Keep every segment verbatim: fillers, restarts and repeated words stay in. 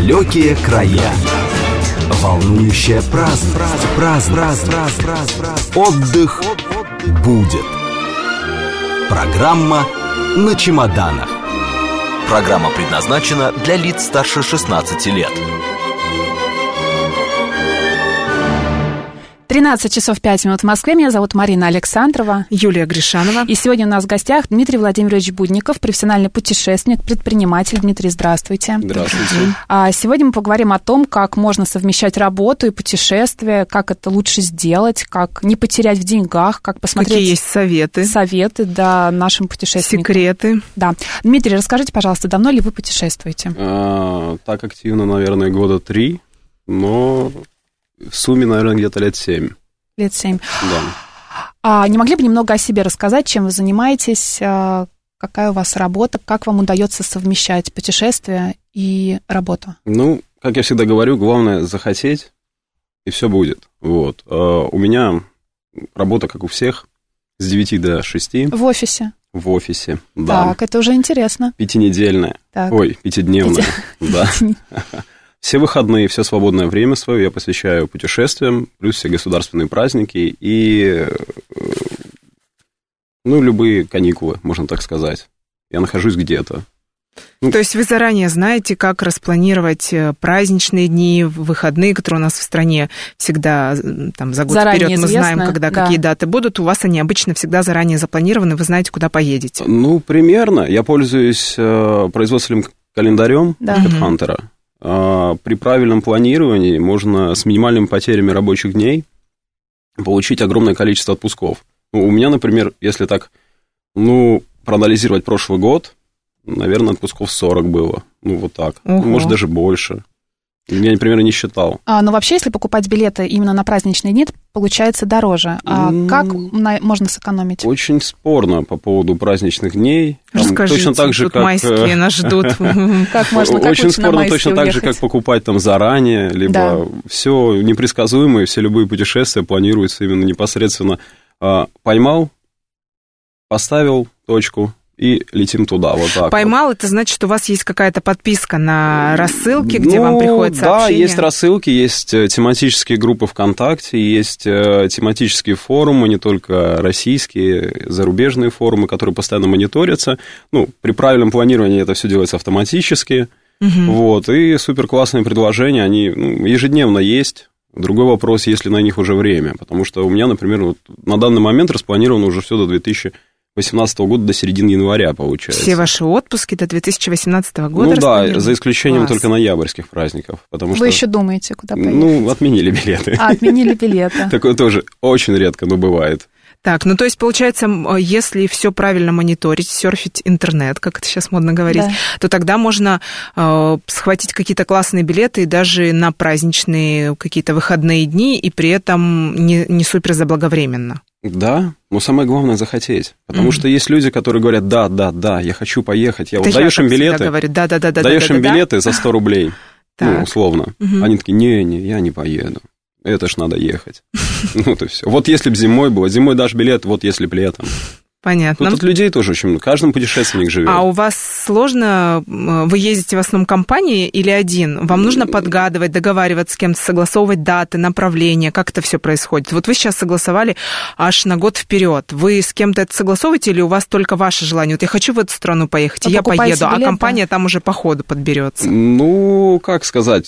Далекие края. Волнующая праздность. Праздность. Отдых будет. Программа на чемоданах. Программа предназначена для лиц старше шестнадцати лет. тринадцать часов пять минут в Москве. Меня зовут Марина Александрова. Юлия Гришанова. И сегодня у нас в гостях Дмитрий Владимирович Будников, профессиональный путешественник, предприниматель. Дмитрий, здравствуйте. Здравствуйте. А сегодня мы поговорим о том, как можно совмещать работу и путешествие, как это лучше сделать, как не потерять в деньгах, как посмотреть... Какие есть советы. Советы, да, нашим путешественникам. Секреты. Да. Дмитрий, расскажите, пожалуйста, давно ли вы путешествуете? А, так активно, наверное, года три, но... В сумме, наверное, где-то лет семь. Лет семь. Да. А не могли бы немного о себе рассказать, чем вы занимаетесь, какая у вас работа, как вам удается совмещать путешествие и работу? Ну, как я всегда говорю, главное захотеть, и все будет. Вот. А у меня работа, как у всех, с девяти до шести. В офисе? В офисе, да. Так, это уже интересно. Пятинедельная. Так. Ой, пятидневная. Да. Все выходные, все свободное время свое я посвящаю путешествиям, плюс все государственные праздники и, ну, любые каникулы, можно так сказать. Я нахожусь где-то. Ну, то есть вы заранее знаете, как распланировать праздничные дни, выходные, которые у нас в стране всегда там, за год заранее вперед мы известно, знаем, когда да. какие даты будут. У вас они обычно всегда заранее запланированы, вы знаете, куда поедете. Ну, примерно. Я пользуюсь э, производственным календарем да. HeadHunter. При правильном планировании можно с минимальными потерями рабочих дней получить огромное количество отпусков. Ну, у меня, например, если так, ну, проанализировать прошлый год, наверное, отпусков сорок было. Ну, вот так. Ого. Может, даже больше. Я, например, не считал. А, но вообще, если покупать билеты именно на праздничные дни, получается дороже. А mm. как на, можно сэкономить? Очень спорно по поводу праздничных дней. Расскажите, точно так же, тут как... майские нас ждут. Как можно, как очень спорно точно так же, уехать? как покупать там заранее, либо да. все непредсказуемо, и все любые путешествия планируются именно непосредственно. Поймал, поставил точку, и летим туда, вот так. Поймал, вот. Это значит, что у вас есть какая-то подписка на рассылки, где ну, вам приходят сообщения? Да, есть рассылки, есть тематические группы ВКонтакте, есть тематические форумы, не только российские, зарубежные форумы, которые постоянно мониторятся. Ну, при правильном планировании это все делается автоматически. Угу. Вот, и суперклассные предложения, они ну, ежедневно есть. Другой вопрос, есть ли на них уже время, потому что у меня, например, вот, на данный момент распланировано уже все до две тысячи восемнадцатого года, до середины января, получается. Все ваши отпуски до две тысячи восемнадцатого года? Ну да, за исключением Класс. Только ноябрьских праздников. Потому Вы что, еще думаете, куда поехать? Ну, отменили билеты. А, отменили билеты. Такое тоже очень редко, но бывает. Так, ну то есть, получается, если все правильно мониторить, серфить интернет, как это сейчас модно говорить, да. то тогда можно э, схватить какие-то классные билеты даже на праздничные какие-то выходные дни, и при этом не, не супер заблаговременно. Да, но самое главное захотеть. Потому mm-hmm. что есть люди, которые говорят, да, да, да, я хочу поехать. Я вот даешь им билеты, говорю, да, да, да, да, даешь да, им да, билеты да. за сто рублей, ну, условно. Mm-hmm. Они такие, не-не, я не поеду. Это ж надо ехать. Ну, то все. Вот если бы зимой было, зимой дашь билет, вот если бы летом. Понятно. Ну, тут людей тоже очень много, каждый путешественник живет. А у вас сложно, вы ездите в основном компанией или один? Вам нужно подгадывать, договариваться с кем-то, согласовывать даты, направления, как это все происходит? Вот вы сейчас согласовали аж на год вперед. Вы с кем-то это согласовываете или у вас только ваше желание? Вот я хочу в эту страну поехать, и я поеду, билет, а компания да? там уже по ходу подберется. Ну, как сказать,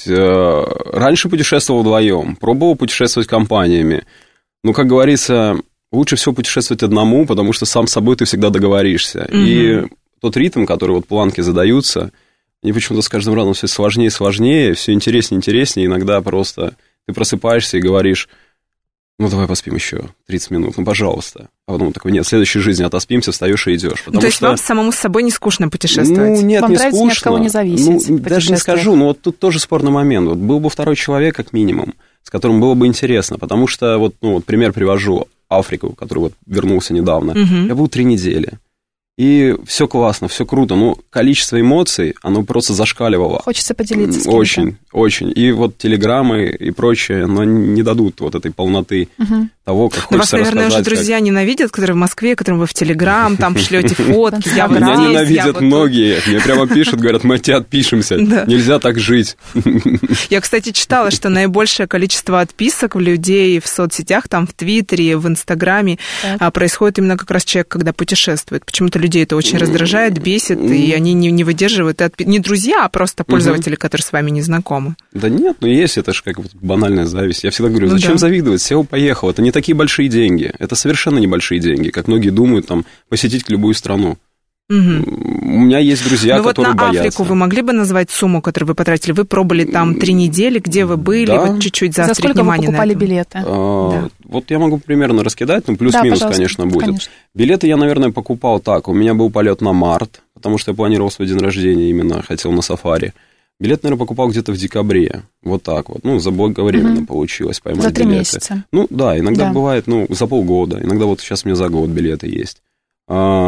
раньше путешествовал вдвоем, пробовал путешествовать компаниями. Ну, как говорится... Лучше всего путешествовать одному, потому что сам с собой ты всегда договоришься. Mm-hmm. И тот ритм, который вот планки задаются, они почему-то с каждым разом все сложнее и сложнее, все интереснее и интереснее. Иногда просто ты просыпаешься и говоришь, ну, давай поспим еще тридцать минут, ну, пожалуйста. А потом такой, нет, в следующей жизни отоспимся, встаешь и идешь. Ну, то есть что... вам самому с собой не скучно путешествовать? Ну, нет, вам не нравится скучно. Ни от кого не зависеть. Ну, даже не скажу, но вот тут тоже спорный момент. Вот был бы второй человек, как минимум, с которым было бы интересно, потому что, вот, ну, вот пример привожу, Африку, который вот вернулся недавно, угу. я был три недели. И все классно, все круто, но количество эмоций, оно просто зашкаливало. Хочется поделиться с кем-то. Очень, очень. И вот телеграммы и прочее, но не дадут вот этой полноты угу. того, как но хочется вас, наверное, рассказать. Уже друзья как... ненавидят, которые в Москве, которым вы в Телеграм, там шлете фотки. Меня ненавидят многие. Мне прямо пишут, говорят, мы от тебя отпишемся. Нельзя так жить. Я, кстати, читала, что наибольшее количество отписок у людей в соцсетях, там в Твиттере, в Инстаграме, происходит именно как раз человек, когда путешествует. Почему-то людей это очень раздражает, бесит, и они не, не выдерживают. Не друзья, а просто пользователи, угу. которые с вами не знакомы. Да нет, ну есть, это же как вот банальная зависть. Я всегда говорю, зачем ну, да. завидовать? Сел, поехал. Это не такие большие деньги. Это совершенно небольшие деньги, как многие думают, там, посетить любую страну. Угу. У меня есть друзья, ну, которые вот на боятся. Африку вы могли бы назвать сумму, которую вы потратили? Вы пробыли там три недели, где вы были? Да. Вот чуть-чуть заострить За сколько внимание вы покупали на билеты? А, да. Вот я могу примерно раскидать, ну, плюс-минус, да, конечно, будет. Конечно. Билеты я, наверное, покупал так. У меня был полет на март, потому что я планировал свой день рождения, именно хотел на сафари. Билет, наверное, покупал где-то в декабре. Вот так вот. Ну, заблаговременно угу. получилось поймать за три билеты. месяца. Ну, да, иногда да. бывает, ну, за полгода. Иногда вот сейчас у меня за год билеты есть. А,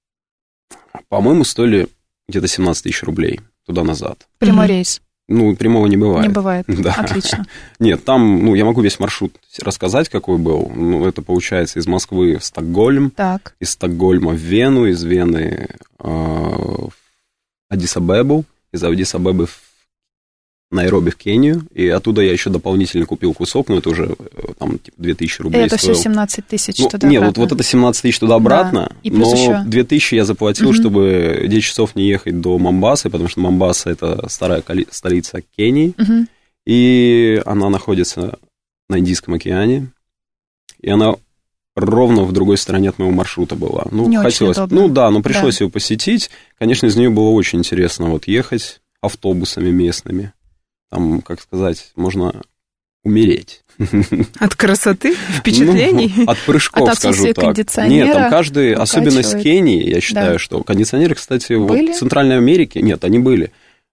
по-моему, стоили где-то семнадцать тысяч рублей туда-назад. Прямой угу. рейс? Ну, прямого не бывает. Не бывает, да. Отлично. Нет, там, ну, я могу весь маршрут рассказать, какой был. Ну, это получается из Москвы в Стокгольм, так. из Стокгольма в Вену, из Вены э, в Аддис-Абебу, из Аддис-Абебы в Найроби в Кению, и оттуда я еще дополнительно купил кусок, но это уже там типа две тысячи рублей и это стоил. все семнадцать тысяч ну, туда-обратно? Нет, вот, вот это семнадцать тысяч туда-обратно, да. но еще... две тысячи я заплатил, угу. чтобы десять часов не ехать до Момбасы, потому что Момбаса – это старая столица Кении, угу. и она находится на Индийском океане, и она ровно в другой стороне от моего маршрута была. Ну, не хотелось, очень удобно. Ну да, но пришлось да. ее посетить. Конечно, из нее было очень интересно вот ехать автобусами местными. Там, как сказать, можно умереть. От красоты, впечатлений? Ну, от прыжков, от скажу так. Кондиционера нет, там каждый, укачивает. Особенность Кении, я считаю, да. что кондиционеры, кстати, вот в Центральной Америке, нет, они были.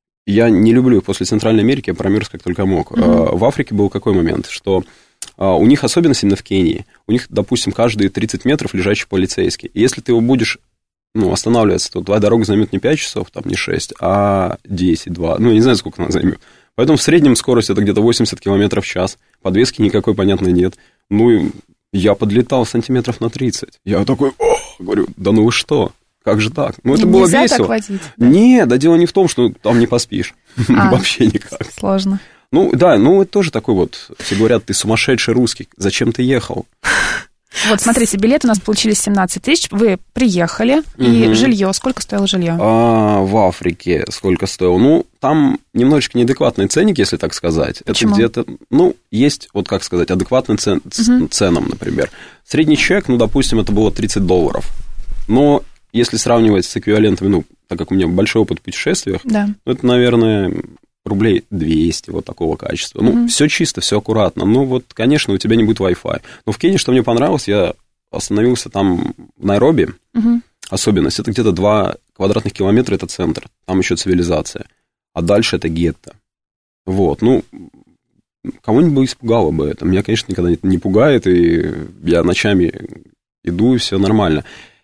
Я не люблю их после Центральной Америки, я промерз как только мог. Угу. В Африке был какой момент, что у них особенность именно в Кении, у них, допустим, каждые тридцать метров лежачий полицейский. И если ты его будешь ну, останавливаться, то твоя дорога займет не пять часов, там, не шесть, а десять, два, ну, я не знаю, сколько она займет. Поэтому в среднем скорость это где-то восемьдесят километров в час, подвески никакой, понятно, нет. Ну, и я подлетал сантиметров на тридцать. Я такой, о, говорю, да ну вы что, как же так? Ну, это было весело. Так водить, да? Нет, да дело не в том, что там не поспишь, а, вообще никак. Сложно. Ну, да, ну, это тоже такой вот, все говорят, ты сумасшедший русский, зачем ты ехал? Вот, смотрите, билеты у нас получились семнадцать тысяч, вы приехали, угу. и жилье, сколько стоило жилье? А, в Африке сколько стоило? Ну, там немножечко неадекватный ценник, если так сказать. Почему? Это где-то, ну, есть, вот как сказать, адекватный цен, угу. ценам, например. Средний чек, ну, допустим, это было тридцать долларов. Но если сравнивать с эквивалентами, ну, так как у меня большой опыт в путешествиях, да. ну, это, наверное, рублей двести вот такого качества. Ну, mm-hmm. все чисто, все аккуратно. Ну, вот, конечно, у тебя не будет Wi-Fi. Но в Кении, что мне понравилось, я остановился там в Найроби. Mm-hmm. Особенность, это где-то два квадратных километра, это центр. Там еще цивилизация. А дальше это гетто. Вот, ну, кого-нибудь бы испугало бы это. Меня, конечно, никогда это не пугает, и я ночами иду, и все нормально.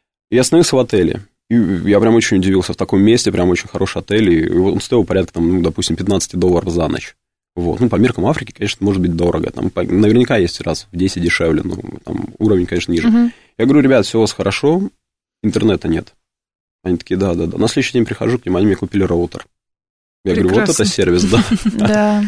Я остановился в отеле. И я прям очень удивился, в таком месте, прям очень хороший отель, и он стоил порядка, там, ну, допустим, пятнадцать долларов за ночь. Вот. Ну, по меркам Африки, конечно, может быть дорого. Там наверняка есть раз в десять дешевле, но там уровень, конечно, ниже. Uh-huh. Я говорю, ребят, все у вас хорошо, интернета нет. Они такие, да-да-да. На следующий день прихожу к ним, они мне купили роутер. Я Прекрасно. говорю, вот это сервис, да. Да.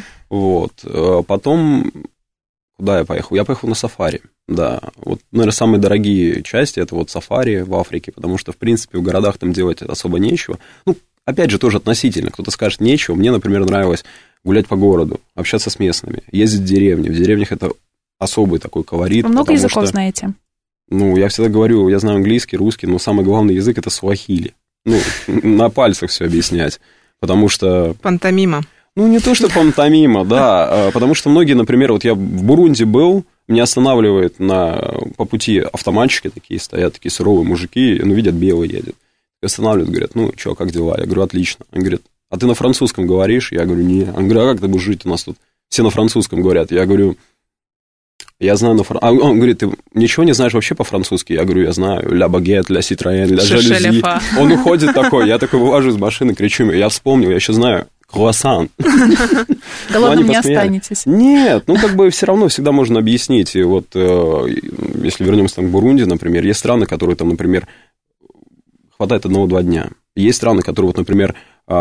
Вот. Потом, куда я поехал? Я поехал на сафари. Да, вот, наверное, самые дорогие части – это вот сафари в Африке, потому что, в принципе, в городах там делать особо нечего. Ну, опять же, тоже относительно. Кто-то скажет нечего. Мне, например, нравилось гулять по городу, общаться с местными, ездить в деревни. В деревнях это особый такой колорит. Вы много языков что, знаете? Ну, я всегда говорю, я знаю английский, русский, но самый главный язык – это суахили. Ну, на пальцах все объяснять, потому что… Пантомима. Ну, не то, что пантомима, да, потому что многие, например, вот я в Бурунди был, меня останавливает на, по пути автоматчики такие, стоят такие суровые мужики, ну, видят, белый едет. Останавливают, говорят, ну, что, как дела? Я говорю, отлично. Они говорят, а ты на французском говоришь? Я говорю, не. Они говорят, а как ты будешь жить у нас тут? Все на французском говорят. Я говорю, Я знаю на французском. А он говорит, ты ничего не знаешь вообще по-французски? Я говорю, я знаю. Ля багет, ля ситроен, ля жалюзи. Он уходит такой, я такой вылажу из машины, кричу, я вспомнил, я еще знаю. Круассан. Голодным не останетесь. Нет, ну как бы все равно всегда можно объяснить. И вот если вернемся там к Бурунди, например, есть страны, которые там, например, хватает одного-два дня. Есть страны, которые, вот, например,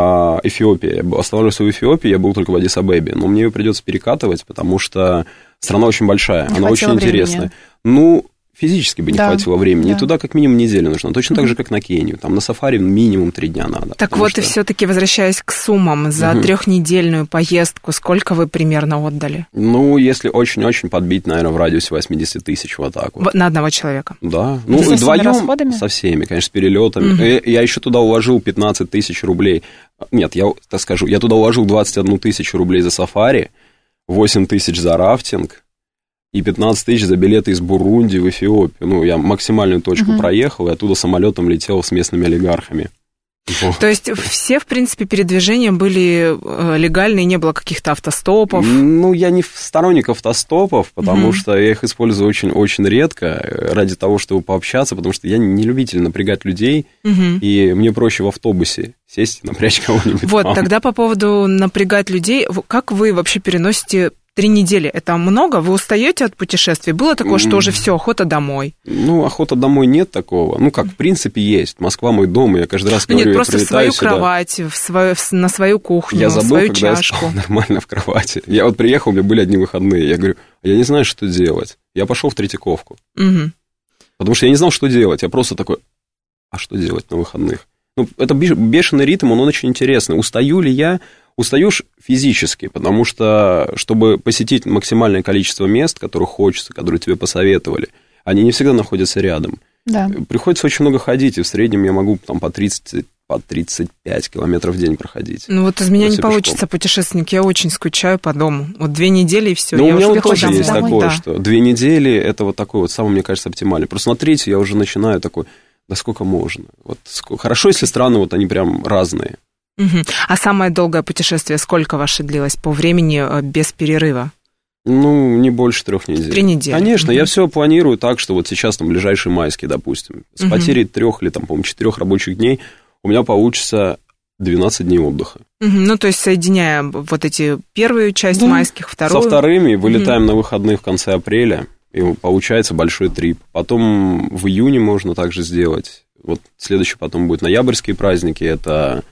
Эфиопия. Я оставался в Эфиопии, я был только в Аддис-Абебе, но мне ее придется перекатывать, потому что страна очень большая, не она очень времени. Интересная. Ну, физически бы не да, хватило времени. Да. И туда как минимум неделя нужна. Точно mm-hmm. так же, как на Кению. Там на сафари минимум три дня надо. Так вот, что... и все-таки возвращаясь к суммам, за mm-hmm. трехнедельную поездку сколько вы примерно отдали? Ну, если очень-очень подбить, наверное, в радиусе восемьдесят тысяч, вот так вот. На одного человека? Да. Ну, со вдвоем со всеми, конечно, с перелетами. Mm-hmm. Я еще туда уложил пятнадцать тысяч рублей. Нет, я так скажу, я туда уложил двадцать одну тысячу рублей за сафари, восемь тысяч за рафтинг, и пятнадцать тысяч за билеты из Бурунди в Эфиопию. Ну, я максимальную точку uh-huh. проехал, и оттуда самолетом летел с местными олигархами. Вот. То есть все, в принципе, передвижения были легальные, не было каких-то автостопов? Ну, я не сторонник автостопов, потому uh-huh. что я их использую очень-очень редко, ради того, чтобы пообщаться, потому что я не любитель напрягать людей, uh-huh. и мне проще в автобусе сесть и напрячь кого-нибудь. Вот, там. Тогда по поводу напрягать людей, как вы вообще переносите... Три недели – это много? Вы устаете от путешествий? Было такое, что уже все, охота домой? Ну, охота домой нет такого. Ну, как, в принципе, есть. Москва мой дом, и я каждый раз ну, говорю, нет, я просто в свою сюда. кровать, в свою, в, на свою кухню, я в забыл, свою когда чашку. Я спал нормально в кровати. Я вот приехал, у меня были одни выходные. Я говорю, я не знаю, что делать. Я пошел в Третьяковку. Угу. Потому что я не знал, что делать. Я просто такой, а что делать на выходных? Ну, это бешеный ритм, он очень интересный. Устаю ли я? Устаешь физически, потому что, чтобы посетить максимальное количество мест, которых хочется, которые тебе посоветовали, они не всегда находятся рядом. Да. Приходится очень много ходить, и в среднем я могу там, по тридцать, по тридцать пять километров в день проходить. Ну вот из меня не получится пешком. Путешественник, я очень скучаю по дому. Вот две недели и все. Ну, я у меня уже вот тоже домой. есть домой, такое, да. что две недели, это вот такой вот самый, мне кажется, оптимальный. Просто на третью я уже начинаю такой, да сколько можно. Вот сколько... Хорошо, если страны вот они прям разные. Угу. А самое долгое путешествие сколько ваше длилось по времени без перерыва? Ну, не больше трех недель. Три недели. Конечно, угу. я все планирую так, что вот сейчас там ближайшие майские, допустим, с угу. потерей трех или там, по-моему, четырех рабочих дней у меня получится двенадцать дней отдыха. Угу. Ну, то есть, соединяя вот эти первую часть да. майских, вторую. Со вторыми вылетаем угу. на выходные в конце апреля, и получается большой трип. Потом в июне можно также сделать. Вот следующий потом будет ноябрьские праздники, это...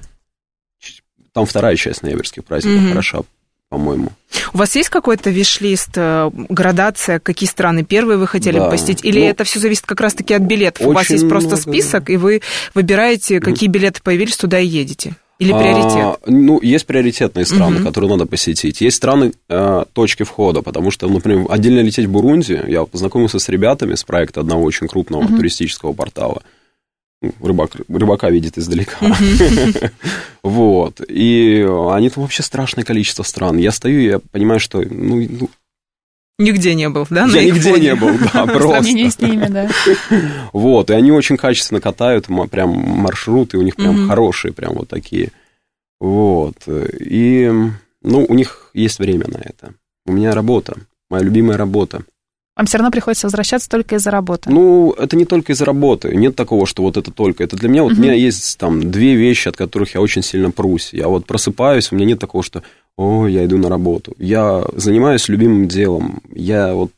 Там вторая часть ноябрьских праздников mm-hmm. хороша, по-моему. У вас есть какой-то виш-лист, градация, какие страны первые вы хотели да. бы посетить? Или ну, это все зависит как раз-таки от билетов? У вас есть много... просто список, и вы выбираете, какие mm-hmm. билеты появились, туда и едете? Или а, приоритет? Ну, есть приоритетные страны, mm-hmm. которые надо посетить. Есть страны э, точки входа, потому что, например, отдельно лететь в Бурунди, я познакомился с ребятами с проекта одного очень крупного mm-hmm. туристического портала. Рыбак, рыбака видит издалека. Mm-hmm. Вот. И они там вообще страшное количество стран. Я стою, я понимаю, что... Ну, ну, нигде не был, да? Я нигде не был, да, просто. В сравнении с ними, да. Вот, и они очень качественно катают, прям маршруты у них прям хорошие, прям вот такие. Вот. И, ну, у них есть время на это. У меня работа, моя любимая работа. Вам все равно приходится возвращаться только из-за работы. Ну, это не только из-за работы. Нет такого, что вот это только. Это для меня, вот uh-huh. у меня есть там две вещи, от которых я очень сильно прусь. Я вот просыпаюсь, у меня нет такого, что, о, я иду на работу. Я занимаюсь любимым делом. Я вот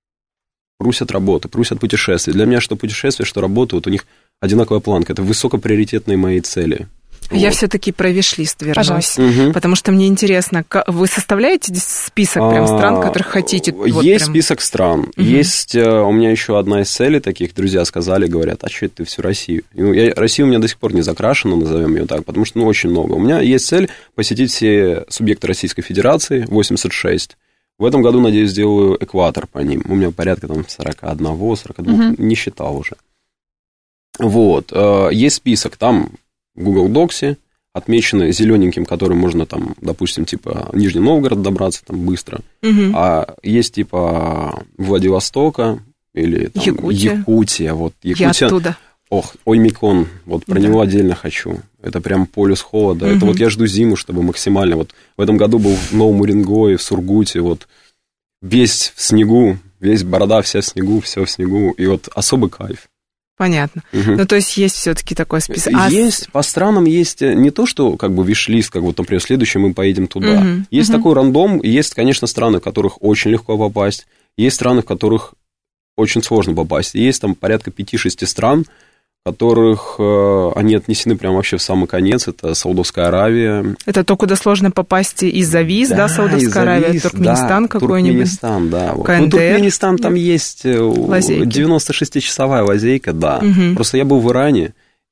прусь от работы, прусь от путешествий. Для меня что путешествие, что работа, вот у них одинаковая планка. Это высокоприоритетные мои цели. Я вот. все-таки про виш-лист вернусь, угу. потому что мне интересно, вы составляете список прям стран, которых хотите? Вот есть прям... список стран, угу. есть у меня еще одна из целей таких, друзья сказали, говорят, а что это ты всю Россию? Ну, я, Россия у меня до сих пор не закрашена, назовем ее так, потому что ну, очень много. У меня есть цель посетить все субъекты Российской Федерации, восемьдесят шесть. В этом году, надеюсь, сделаю экватор по ним. У меня порядка там сорок один, сорок два, угу. не считал уже. Вот, есть список, там... В Google Docs отмечены зелененьким, которым можно там, допустим, типа Нижний Новгород добраться там быстро, угу. а есть типа Владивостока или там, Якутия. Якутия. Вот, Якутия. Я оттуда. Ох, Оймикон, вот про да. него отдельно хочу. Это прям полюс холода. Угу. Это вот я жду зиму, чтобы максимально. Вот в этом году был в Новом Уренгое, в Сургуте, вот весь в снегу, весь борода вся в снегу, все в снегу, и вот особый кайф. Понятно. Угу. Ну, то есть есть все-таки такой список. Есть, а... по странам есть не то, что как бы виш-лист, как вот, например, следующий мы поедем туда. Угу. Есть угу. такой рандом, и есть, конечно, страны, в которых очень легко попасть, есть страны, в которых очень сложно попасть. И есть там порядка пяти-шести стран, в которых э, они отнесены прям вообще в самый конец. Это Саудовская Аравия. Это то, куда сложно попасть из-за виз, да, да Саудовская Аравия, виз, Туркменистан да, какой-нибудь? Туркменистан, да. Вот. КНДР. Ну, Туркменистан, там есть лазейки. девяносто шестичасовая лазейка, да. Угу. Просто я был в Иране,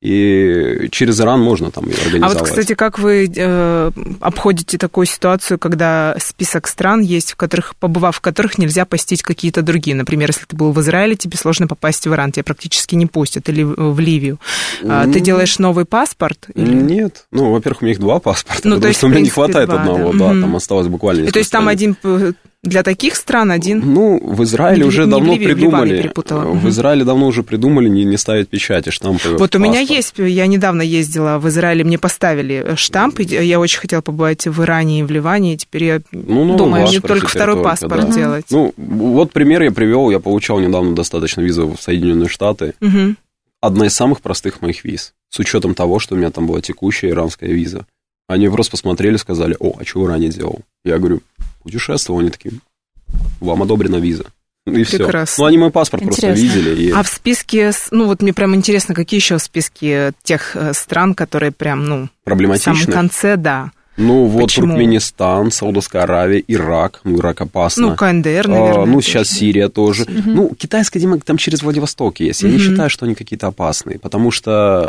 и через Иран можно там организовать. А вот, кстати, как вы э, обходите такую ситуацию, когда список стран есть, в которых, побывав в которых, нельзя посетить какие-то другие? Например, если ты был в Израиле, тебе сложно попасть в Иран, тебя практически не пустят, или в Ливию. А, ну, ты делаешь новый паспорт? Или... Нет. Ну, во-первых, у меня их два паспорта, ну, потому есть, что у меня принципе, не хватает два, одного, да, да, угу. там осталось буквально несколько. То есть там один... Для таких стран один? Ну, в Израиле не, уже не давно в Ливии, придумали. В, в Израиле давно уже придумали не, не ставить печати, штампы. Вот у меня есть, я недавно ездила в Израиле, мне поставили штамп, я очень хотела побывать в Иране и в Ливане, и теперь я ну, думаю, мне только второй только, паспорт да. делать. Ну, вот пример я привел, я получал недавно достаточно визу в Соединенные Штаты. Угу. Одна из самых простых моих виз, с учетом того, что у меня там была текущая иранская виза. Они просто посмотрели, сказали: о, а что в Иране делал? Я говорю: путешествовал. Они такие: вам одобрена виза. И прекрасно. Все. Ну, они мой паспорт Интересно. Просто видели. И... А в списке, ну, вот мне прям интересно, какие еще списки тех стран, которые прям, ну, проблематичны? В самом конце, да. Ну, вот Почему? Туркменистан, Саудовская Аравия, Ирак. Ну, Ирак опасно. Ну, КНДР, наверное. А, ну, сейчас Сирия тоже. Угу. Ну, китайская демократия там через Владивосток есть. Я угу. не считаю, что они какие-то опасные, потому что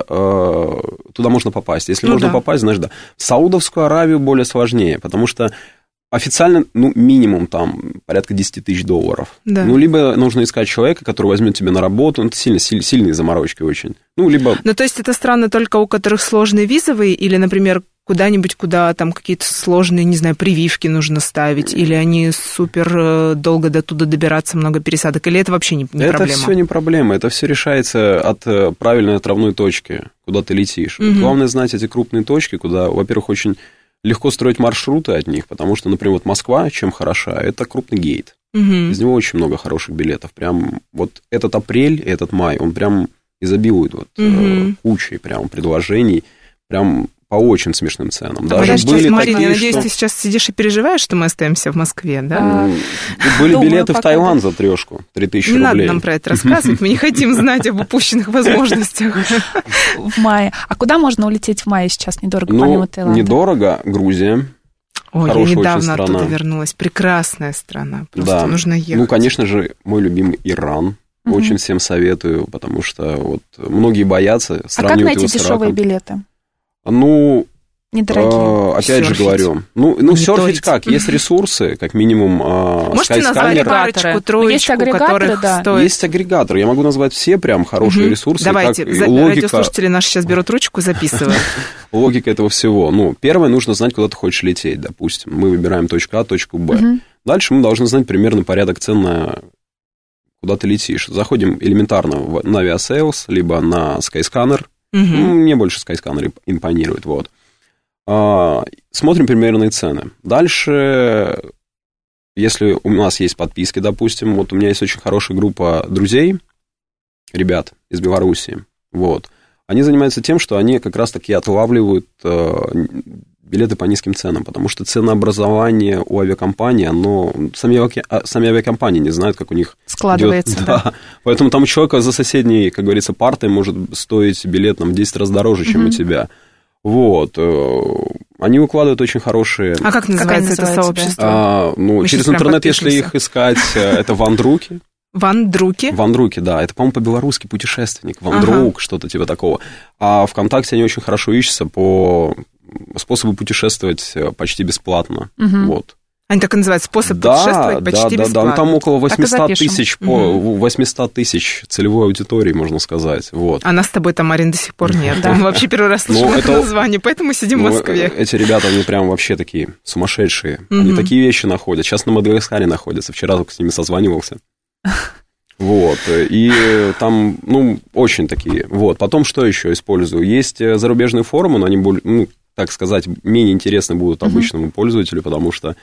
э, туда можно попасть. Если ну, можно да. попасть, знаешь, да. В Саудовскую Аравию более сложнее, потому что официально, ну, минимум там порядка десять тысяч долларов. Да. Ну, либо нужно искать человека, который возьмет тебя на работу. Ну, это сильно, силь, сильные заморочки очень. Ну, либо... Ну, то есть это страны только у которых сложные визовые, или, например, куда-нибудь, куда там какие-то сложные, не знаю, прививки нужно ставить, или они супер долго до туда добираться, много пересадок, или это вообще не, не это проблема? Это все не проблема, это все решается от правильной отправной точки, куда ты летишь. Угу. Главное знать эти крупные точки, куда, во-первых, очень легко строить маршруты от них, потому что, например, вот Москва, чем хороша, это крупный гейт. Угу. Из него очень много хороших билетов. Прям вот этот апрель, этот май, он прям изобилует вот угу. кучей прям предложений, прям по очень смешным ценам. Даже Подожди, были Марина, такие, я надеюсь, что... ты сейчас сидишь и переживаешь, что мы остаемся в Москве, да? Были Думаю, билеты в Таиланд за трешку, три тысячи рублей. Не надо нам про это рассказывать, мы не хотим знать об упущенных возможностях. В мае. А куда можно улететь в мае сейчас? Недорого, ну, помимо Таиланда? Недорого. Грузия. Ой, Хорошая я недавно очень оттуда вернулась. Прекрасная страна. Просто да. нужно ехать. Ну, конечно же, мой любимый Иран. Угу. Очень всем советую, потому что вот многие боятся, сравнивают а как найти его с дешевые Ираком. билеты? Ну... Недорогие. Опять серфить. же говорю. Ну, ну серфить как? Есть ресурсы, как минимум. Можете назвать парочку, троечку, есть агрегаторы, которых да. стоит... Есть агрегаторы. Я могу назвать все прям хорошие угу. ресурсы. Давайте, как за... логика... радиослушатели наши сейчас берут ручку, записывают. Логика этого всего. Ну, первое, нужно знать, куда ты хочешь лететь, допустим. Мы выбираем точку А, точку Б. Угу. Дальше мы должны знать примерно порядок цен на куда ты летишь. Заходим элементарно на Aviasales, либо на Skyscanner. Угу. Ну, мне больше Skyscanner импонирует, вот. Смотрим примерные цены. Дальше, если у нас есть подписки, допустим, вот у меня есть очень хорошая группа друзей, ребят из Белоруссии, вот, они занимаются тем, что они как раз-таки отлавливают билеты по низким ценам, потому что ценообразование у авиакомпаний, оно, сами, ави... сами авиакомпании не знают, как у них складывается, идет. да. Да. Поэтому там у человека за соседней, как говорится, партой может стоить билет там, в десять раз дороже, чем угу. у тебя. Вот. Они выкладывают очень хорошие... А как называется это сообщество? А, ну, Мы через интернет, если их искать, это Вандруки. Вандруки? Вандруки, да. Это, по-моему, по-белорусски путешественник. Вандрук, ага. что-то типа такого. А ВКонтакте они очень хорошо ищутся по способу путешествовать почти бесплатно. Угу. Вот. Они так и называются, способ да, путешествовать почти да, бесплатно. Да, да, ну, там около восемьсот тысяч, угу. по, восемьсот тысяч целевой аудитории, можно сказать. Вот. А нас с тобой там, Марин, до сих пор нет. Мы вообще первый раз слышим это название, поэтому сидим в Москве. Эти ребята, они прям вообще такие сумасшедшие. Они такие вещи находят. Сейчас на Мадагаскаре находятся. Вчера только с ними созванивался. Вот, и там, ну, очень такие. Вот, потом что еще использую? Есть зарубежные форумы, но они более, ну, так сказать, менее интересны будут обычному пользователю, потому что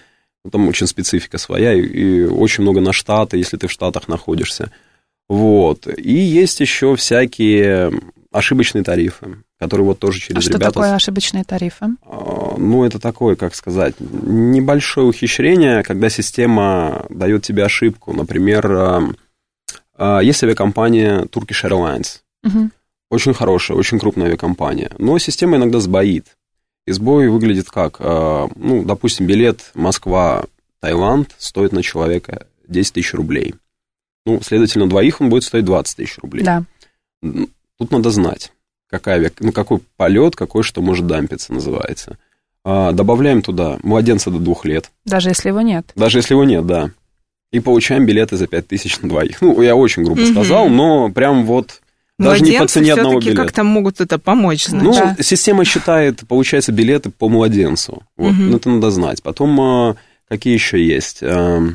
Там очень специфика своя, и, и очень много на штаты, если ты в Штатах находишься. Вот. И есть еще всякие ошибочные тарифы, которые вот тоже через а ребята... А что такое ошибочные тарифы? Ну, это такое, как сказать, небольшое ухищрение, когда система дает тебе ошибку. Например, есть авиакомпания Turkish Airlines. Угу. Очень хорошая, очень крупная авиакомпания. Но система иногда сбоит. И сбой выглядит как? Ну, допустим, билет Москва-Таиланд стоит на человека десять тысяч рублей. Ну, следовательно, двоих он будет стоить двадцать тысяч рублей. Да. Тут надо знать, какая, ну, какой полет, какой что может дампиться, называется. Добавляем туда младенца до двух лет. Даже если его нет. Даже если его нет, да. И получаем билеты за пять тысяч на двоих. Ну, я очень грубо угу. сказал, но прям вот... Даже не по цене одного билета. Как-то могут это помочь, значит. Ну, да. Система считает, получается, билеты по младенцу. Вот. Угу. Это надо знать. Потом, какие еще есть?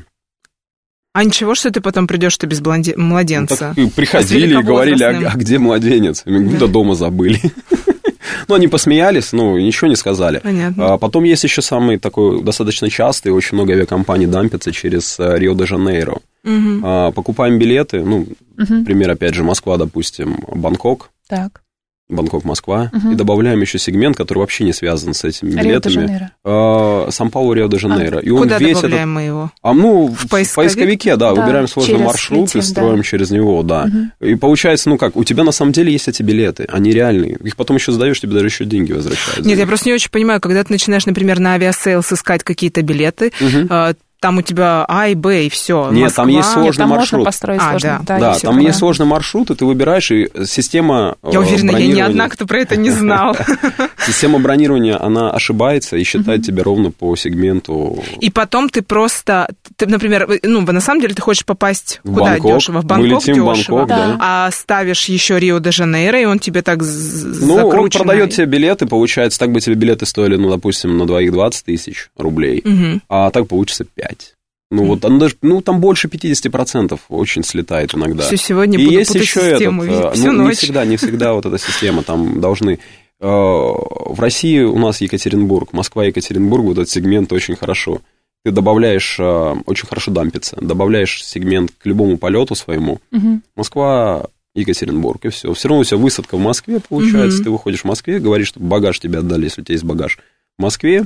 А ничего, что ты потом придешь-то без блонди... младенца? Ну, приходили и говорили, а, а где младенец? Да. Да дома забыли. Ну, они посмеялись, ну, ничего не сказали. Понятно. А потом есть еще самый такой достаточно частый, очень много авиакомпаний дампятся через Рио-де-Жанейро. Угу. А, покупаем билеты, ну, угу. пример, опять же, Москва, допустим, Бангкок. Так. Бангкок-Москва, угу. и добавляем еще сегмент, который вообще не связан с этими билетами. А, Сан-Паулу, Рио-де-Жанейро. А, и он куда весь добавляем этот... мы его? А, ну, в, в поисковик? поисковике, да, да, выбираем сложный маршрут летим, и строим да. через него, да. Угу. И получается, ну как, у тебя на самом деле есть эти билеты, они реальные. Их потом еще сдаешь, тебе даже еще деньги возвращают. Нет, я просто не очень понимаю, когда ты начинаешь, например, на авиасейлс искать какие-то билеты, угу. там у тебя А и Б, и все. Нет, Москва. там есть сложный Нет, там маршрут. Можно построить а, сложный, да, да, да там понимаю. есть сложный маршрут, и ты выбираешь, и система Я уверена, я не одна, кто про это не знал. Система бронирования, она ошибается и считает тебя ровно по сегменту. И потом ты просто, ты, например, ну, на самом деле ты хочешь попасть в куда Бангкок. дешево? В Бангкок Мы летим дешево. в Бангкок, да. А ставишь еще Рио-де-Жанейро, и он тебе так Ну, закрученный. он продает тебе билеты, получается, так бы тебе билеты стоили, ну, допустим, на двоих двадцать тысяч рублей, угу. а так получится пять. Ну, вот оно даже, ну, там больше пятьдесят процентов очень слетает иногда. Все, сегодня и буду есть путать еще систему, этот, всю ну, ночь. не всегда, не всегда вот эта система, там должны... В России у нас Екатеринбург, Москва-Екатеринбург, вот этот сегмент очень хорошо. Ты добавляешь, очень хорошо дампится, добавляешь сегмент к любому полету своему, угу. Москва... Екатеринбург, и все. Все равно у тебя высадка в Москве получается, угу. ты выходишь в Москве, говоришь, что багаж тебе отдали, если у тебя есть багаж в Москве,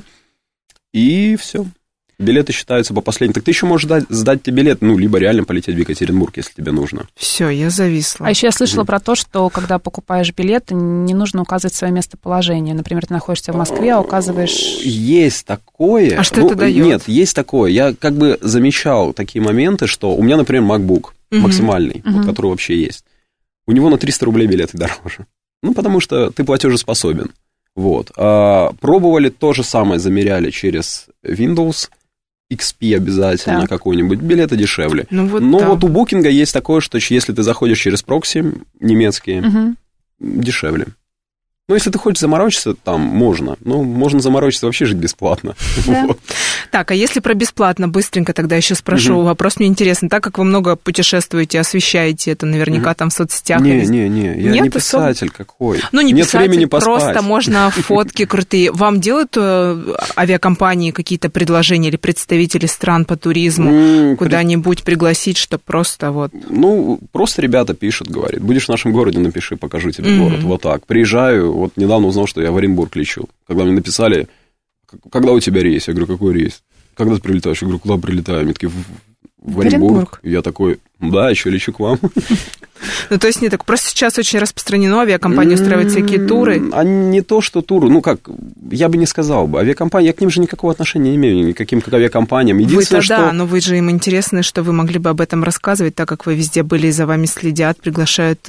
и все. Билеты считаются по последнему. Так ты еще можешь сдать, сдать тебе билет, ну, либо реально полететь в Екатеринбург, если тебе нужно. Все, я зависла. А еще я слышала mm. про то, что когда покупаешь билет, не нужно указывать свое местоположение. Например, ты находишься в Москве, а указываешь... Есть такое. А что ну, это дает? Нет, есть такое. Я как бы замечал такие моменты, что у меня, например, MacBook mm-hmm. максимальный, mm-hmm. вот, который вообще есть. У него на триста рублей билеты дороже. Ну, потому что ты платежеспособен. Вот. А, пробовали то же самое, замеряли через Windows... икс пи обязательно так. какой-нибудь, билеты дешевле. Ну, вот Но да. вот у Букинга есть такое, что если ты заходишь через прокси немецкие, угу. дешевле. Ну, если ты хочешь заморочиться, там можно. Ну, можно заморочиться, вообще жить бесплатно. Да. Вот. Так, а если про бесплатно, быстренько тогда еще спрошу. Угу. Вопрос мне интересен. Так как вы много путешествуете, освещаете это наверняка угу. там в соцсетях. Не, не, не, я Нет, не писатель особо... какой. Ну, не Нет писатель, времени поспать. Просто можно фотки крутые. Вам делают авиакомпании какие-то предложения или представители стран по туризму mm, куда-нибудь пригласить, чтобы просто вот... Ну, просто ребята пишут, говорят, будешь в нашем городе, напиши, покажу тебе mm-hmm. город. Вот так. Приезжаю, вот недавно узнал, что я в Оренбург лечу. Когда мне написали, когда у тебя рейс? Я говорю, какой рейс? Когда ты прилетаешь? Я говорю, куда прилетаю? Они такие, в, в Оренбург. Оренбург. Я такой, да, еще лечу к вам. Ну, то есть не так. Просто сейчас очень распространено, авиакомпании устраивают всякие туры. А не то, что туры. Ну, как, я бы не сказал бы. Авиакомпании, я к ним же никакого отношения не имею, никаким как авиакомпаниям. Единственное, вы-то что... да, но вы же им интересны, что вы могли бы об этом рассказывать, так как вы везде были и за вами следят, приглашают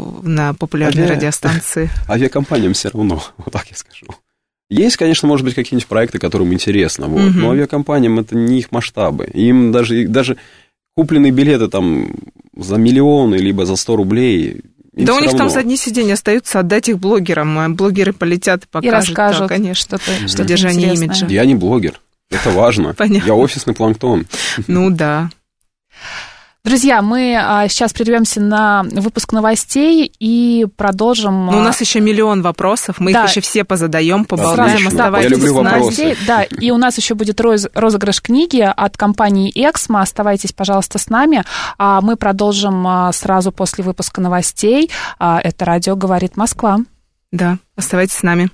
на популярные Ави... радиостанции. Авиакомпаниям все равно, вот так я скажу. Есть, конечно, может быть, какие-нибудь проекты, которым интересно, вот, угу. но авиакомпаниям это не их масштабы. Им даже, даже купленные билеты там за миллионы, либо за сто рублей... Да у них равно. Там задние сиденья остаются, отдать их блогерам. Блогеры полетят и покажут. И расскажут, да, конечно, что-то, что-то содержание имиджа. Я не блогер, это важно. Я офисный планктон. Ну да. Друзья, мы сейчас прервемся на выпуск новостей и продолжим... Но у нас еще миллион вопросов, мы да. их еще все позадаем, поболтаем, оставайтесь Я люблю вопросы. Да, и у нас еще будет розыгрыш книги от компании «Эксмо». Оставайтесь, пожалуйста, с нами. Мы продолжим сразу после выпуска новостей. Это радио «Говорит Москва». Да, оставайтесь с нами.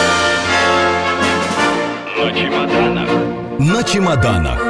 На чемоданах. На чемоданах.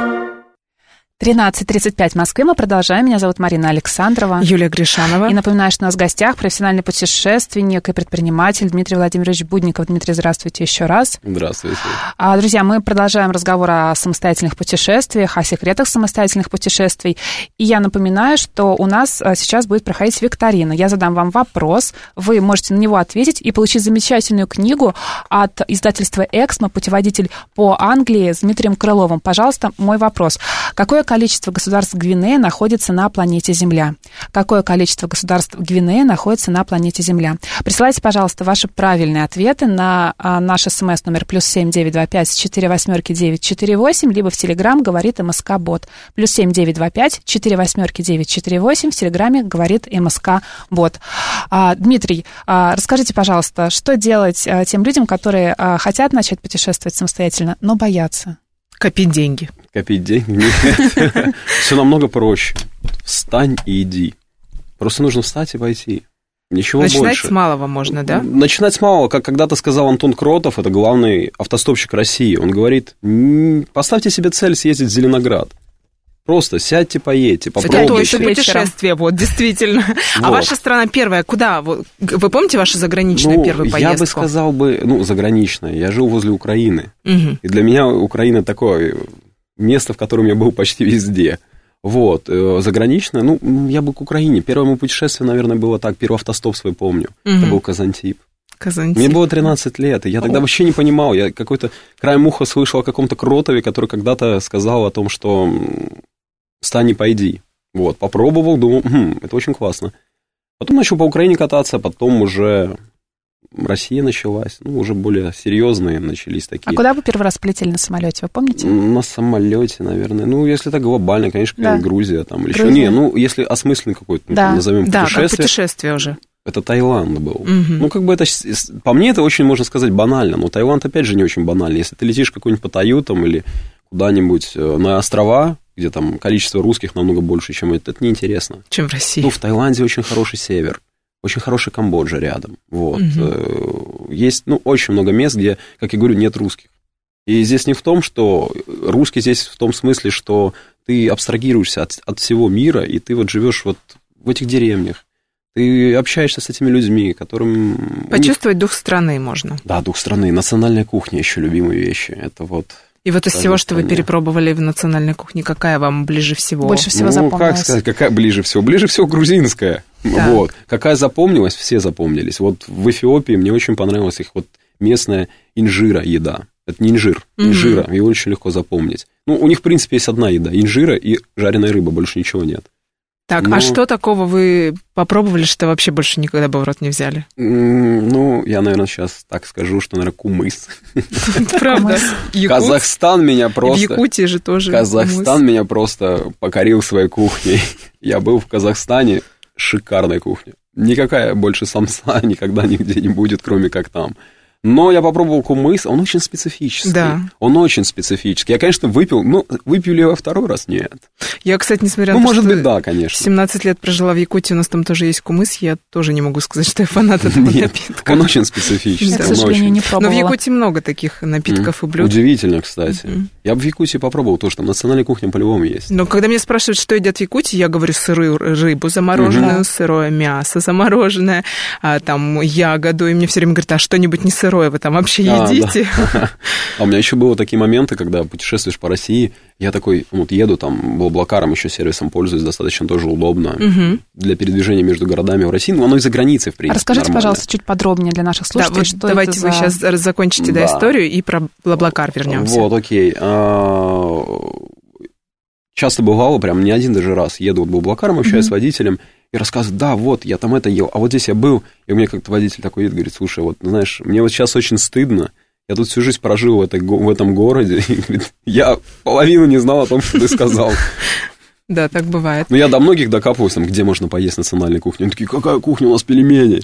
тринадцать тридцать пять в Москве. Мы продолжаем. Меня зовут Марина Александрова. Юлия Гришанова. И напоминаю, что у нас в гостях профессиональный путешественник и предприниматель Дмитрий Владимирович Будников. Дмитрий, здравствуйте еще раз. Здравствуйте. Друзья, мы продолжаем разговор о самостоятельных путешествиях, о секретах самостоятельных путешествий. И я напоминаю, что у нас сейчас будет проходить викторина. Я задам вам вопрос, вы можете на него ответить и получить замечательную книгу от издательства «Эксмо» «Путеводитель по Англии» с Дмитрием Крыловым. Пожалуйста, мой вопрос. Какое количество государств Гвинеи находится на планете Земля? Какое количество государств Гвинеи находится на планете Земля? Присылайте, пожалуйста, ваши правильные ответы на наш смс номер плюс семь девять два пять четыре восьмерки девять четыре восемь, либо в Телеграм «Говорит МСК Бот». Плюс семь девять два пять четыре восьмерки девять четыре восемь, в Телеграме «Говорит МСК Бот». Дмитрий, расскажите, пожалуйста, что делать тем людям, которые хотят начать путешествовать самостоятельно, но боятся? Копить деньги. Копить деньги? Нет. Все намного проще. Встань и иди. Просто нужно встать и пойти. Ничего больше. Начинать больше. с малого можно, да? Начинать с малого. Как когда-то сказал Антон Кротов, это главный автостопщик России. Он говорит, поставьте себе цель съездить в Зеленоград. Просто сядьте, поедьте, попробуйте. Это путешествие, вот, действительно. Вот. А ваша страна первая, куда? Вы помните вашу заграничную ну, первую поездку? Я бы сказал бы, ну, заграничная. Я жил возле Украины. Угу. И для меня Украина такое место, в котором я был почти везде. Вот. Заграничная, ну, я бы к Украине. Первое мое путешествие, наверное, было так. Первый автостоп свой помню. Угу. Это был Казантип. Казантип. Мне было тринадцать лет, и я тогда О. вообще не понимал. Я какой-то краем уха слышал о каком-то Кротове, который когда-то сказал о том, что... встань и пойди. Вот, попробовал, думал, хм, это очень классно. Потом начал по Украине кататься, потом уже Россия началась, ну, уже более серьезные начались такие. А куда вы первый раз полетели на самолете, вы помните? На самолете, наверное. Ну, если так глобально, конечно, да. Грузия там или Грузия. еще. Не, ну, если осмысленный какой-то, ну, да. назовем да, путешествие. Да, путешествие уже. Это Таиланд был. Угу. Ну, как бы это, по мне, это очень, можно сказать, банально, но Таиланд, опять же, не очень банально. Если ты летишь какой-нибудь по Таю там или куда-нибудь на острова, где там количество русских намного больше, чем это, это неинтересно. Чем в России. Ну, в Таиланде очень хороший север, очень хорошая Камбоджа рядом. Вот. Угу. Есть, ну, очень много мест, где, как я говорю, нет русских. И здесь не в том, что... Русский здесь в том смысле, что ты абстрагируешься от, от всего мира, и ты вот живешь вот в этих деревнях. Ты общаешься с этими людьми, которым... Почувствовать них... дух страны можно. Да, дух страны. Национальная кухня еще любимые вещи. Это вот... И вот из всего, что вы перепробовали в национальной кухне, какая вам ближе всего? Больше всего ну, запомнилась? Ну, как сказать, какая ближе всего? Ближе всего грузинская. Вот. Какая запомнилась, все запомнились. Вот в Эфиопии мне очень понравилась их вот местная инжира еда. Это не инжир, инжира, mm-hmm. ее очень легко запомнить. Ну, у них, в принципе, есть одна еда, инжира и жареная рыба, больше ничего нет. Так, но... а что такого вы попробовали, что вообще больше никогда бы в рот не взяли? Ну, я, наверное, сейчас так скажу, что, наверное, кумыс. Правда. Казахстан меня просто... В Якутии же тоже Казахстан меня просто покорил своей кухней. Я был в Казахстане, шикарная кухня. Никакая больше самса никогда нигде не будет, кроме как там. Но я попробовал кумыс, он очень специфический. Да. Он очень специфический. Я, конечно, выпил, но выпил ли я во второй раз? Нет. Я, кстати, несмотря ну, на то, может что быть, да, конечно. семнадцать лет прожила в Якутии, у нас там тоже есть кумыс, я тоже не могу сказать, что я фанат этого Нет, напитка. Он очень специфический. Я, к сожалению, очень... не пробовала. Но в Якутии много таких напитков mm. и блюд. Удивительно, кстати. Mm-hmm. Я бы в Якутии попробовал, тоже там национальная кухня по-любому есть. Но когда меня спрашивают, что едят в Якутии, я говорю сырую рыбу замороженную, mm-hmm. сырое мясо замороженное, а, там ягоду, и мне все время говорят, а что-нибудь не сырое вы там вообще А, едите? Да. А у меня еще были такие моменты, когда путешествуешь по России, я такой, вот еду там, Блаблакаром еще сервисом пользуюсь, достаточно тоже удобно угу. для передвижения между городами в России, но оно и за границей, в принципе, Расскажите, нормально. пожалуйста, чуть подробнее для наших слушателей, да, вот что давайте это вы за... сейчас закончите да. Да, историю и про Блаблакар вернемся. Вот, окей. Часто бывало, прям не один даже раз, еду вот Блаблакаром, общаюсь mm-hmm. с водителем, и рассказываю, да, вот, я там это ел, а вот здесь я был, и у меня как-то водитель такой едет, говорит, слушай, вот, знаешь, мне вот сейчас очень стыдно, я тут всю жизнь прожил в, этой, в этом городе, и, говорит, я половину не знал о том, что ты сказал. Да, так бывает. Ну, я до многих докапываюсь, там, где можно поесть национальной кухни. Они такие, какая кухня, у нас пельмени.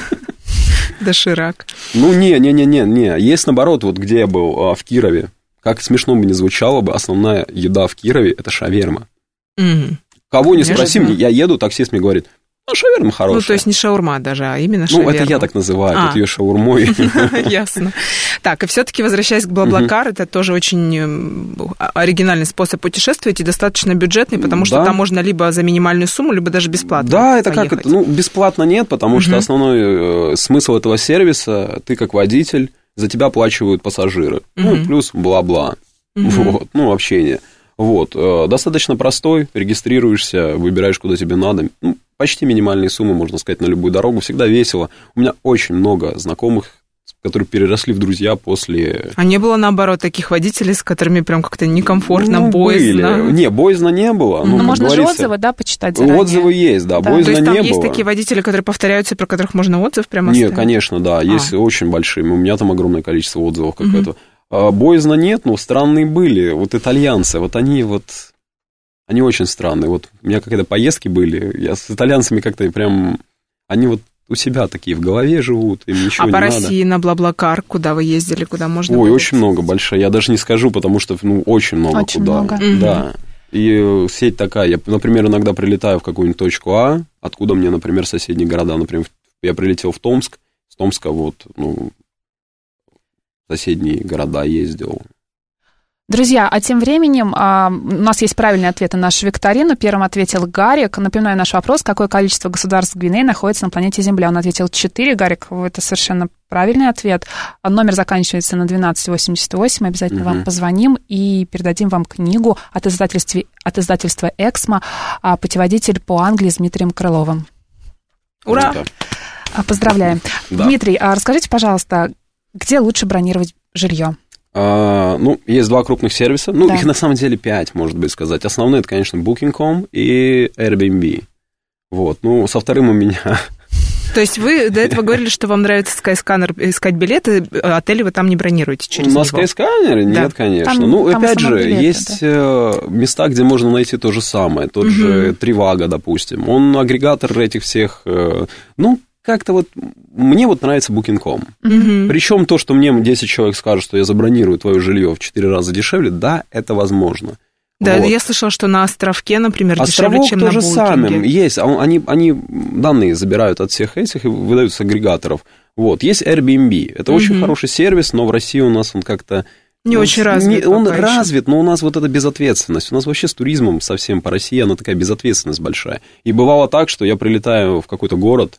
Доширак. Ну, не-не-не-не. Есть, наоборот, вот где я был, в Кирове. Как смешно бы не звучало бы, основная еда в Кирове – это шаверма. Кого не спроси, я еду, таксист мне говорит, ну, шаверма хорошая. Ну, то есть не шаурма даже, а именно шаверма. Ну, это я так называю, а. вот ее шаурмой. Ясно. Так, и все-таки, возвращаясь к Блаблакар, это тоже очень оригинальный способ путешествовать и достаточно бюджетный, потому что там можно либо за минимальную сумму, либо даже бесплатно Да, это как это, ну, бесплатно нет, потому что основной смысл этого сервиса, ты как водитель, за тебя оплачивают пассажиры. Ну, плюс бла-бла. Вот, ну, общение. Вот, достаточно простой, регистрируешься, выбираешь, куда тебе надо. Ну, почти минимальные суммы, можно сказать, на любую дорогу. Всегда весело. У меня очень много знакомых, которые переросли в друзья после... А не было, наоборот, таких водителей, с которыми прям как-то некомфортно, ну, боязно? Были. Не, боязно не было. Ну, ну можно же отзывы, да, почитать заранее? Отзывы есть, да, да. боязно не было. То есть там есть такие водители, которые повторяются, про которых можно отзыв прямо оставить? Нет, конечно, да, есть а. очень большие. У меня там огромное количество отзывов, как угу. этого. Боязно нет, но странные были. Вот итальянцы, вот они вот... Они очень странные. Вот у меня какие-то поездки были, я с итальянцами как-то прям... Они вот у себя такие в голове живут, им ничего а не по надо. России на Блаблакар, куда вы ездили, куда можно Ой, было? очень много, большая. Я даже не скажу, потому что, ну, очень много очень куда. Много. Да. И сеть такая. Я, например, иногда прилетаю в какую-нибудь точку А, откуда мне, например, соседние города. Например, я прилетел в Томск, с Томска вот, ну, в соседние города ездил. Друзья, а тем временем а, у нас есть правильный ответ на нашу викторину. Первым ответил Гарик. Напоминаю наш вопрос, какое количество государств Гвинеи находится на планете Земля. Он ответил четыре. Гарик, это совершенно правильный ответ. Номер заканчивается на двенадцать восемьдесят восемь. Обязательно угу. вам позвоним и передадим вам книгу от издательства, от издательства «Эксмо» «Путеводитель по Англии» с Дмитрием Крыловым. Ура! Поздравляем. Да. Дмитрий, а расскажите, пожалуйста, где лучше бронировать жилье? А, ну, есть два крупных сервиса. Ну, да. их на самом деле пять, может быть, сказать. Основные, это, конечно, букинг точка ком и Airbnb. Вот. Ну, со вторым у меня... То есть вы до этого говорили, что вам нравится Skyscanner искать билеты, отели вы там не бронируете через На него? На Skyscanner? Нет, да. конечно. Там, ну, там опять же, билеты, есть да. места, где можно найти то же самое. Тот угу. же Trivago, допустим. Он агрегатор этих всех... Ну, как-то вот, мне вот нравится букинг точка ком. Угу. Причем то, что мне десять человек скажут, что я забронирую твое жилье в четыре раза дешевле, да, это возможно. Да, вот. Я слышала, что на Островке, например, Островок дешевле, чем на тоже букинге. самым есть. Они, они данные забирают от всех этих и выдают с агрегаторов. Вот. Есть Airbnb. Это угу. очень хороший сервис, но в России у нас он как-то... Не ну, очень развит. Не, он развит, но у нас вот эта безответственность. У нас вообще с туризмом совсем по России, она такая безответственность большая. И бывало так, что я прилетаю в какой-то город,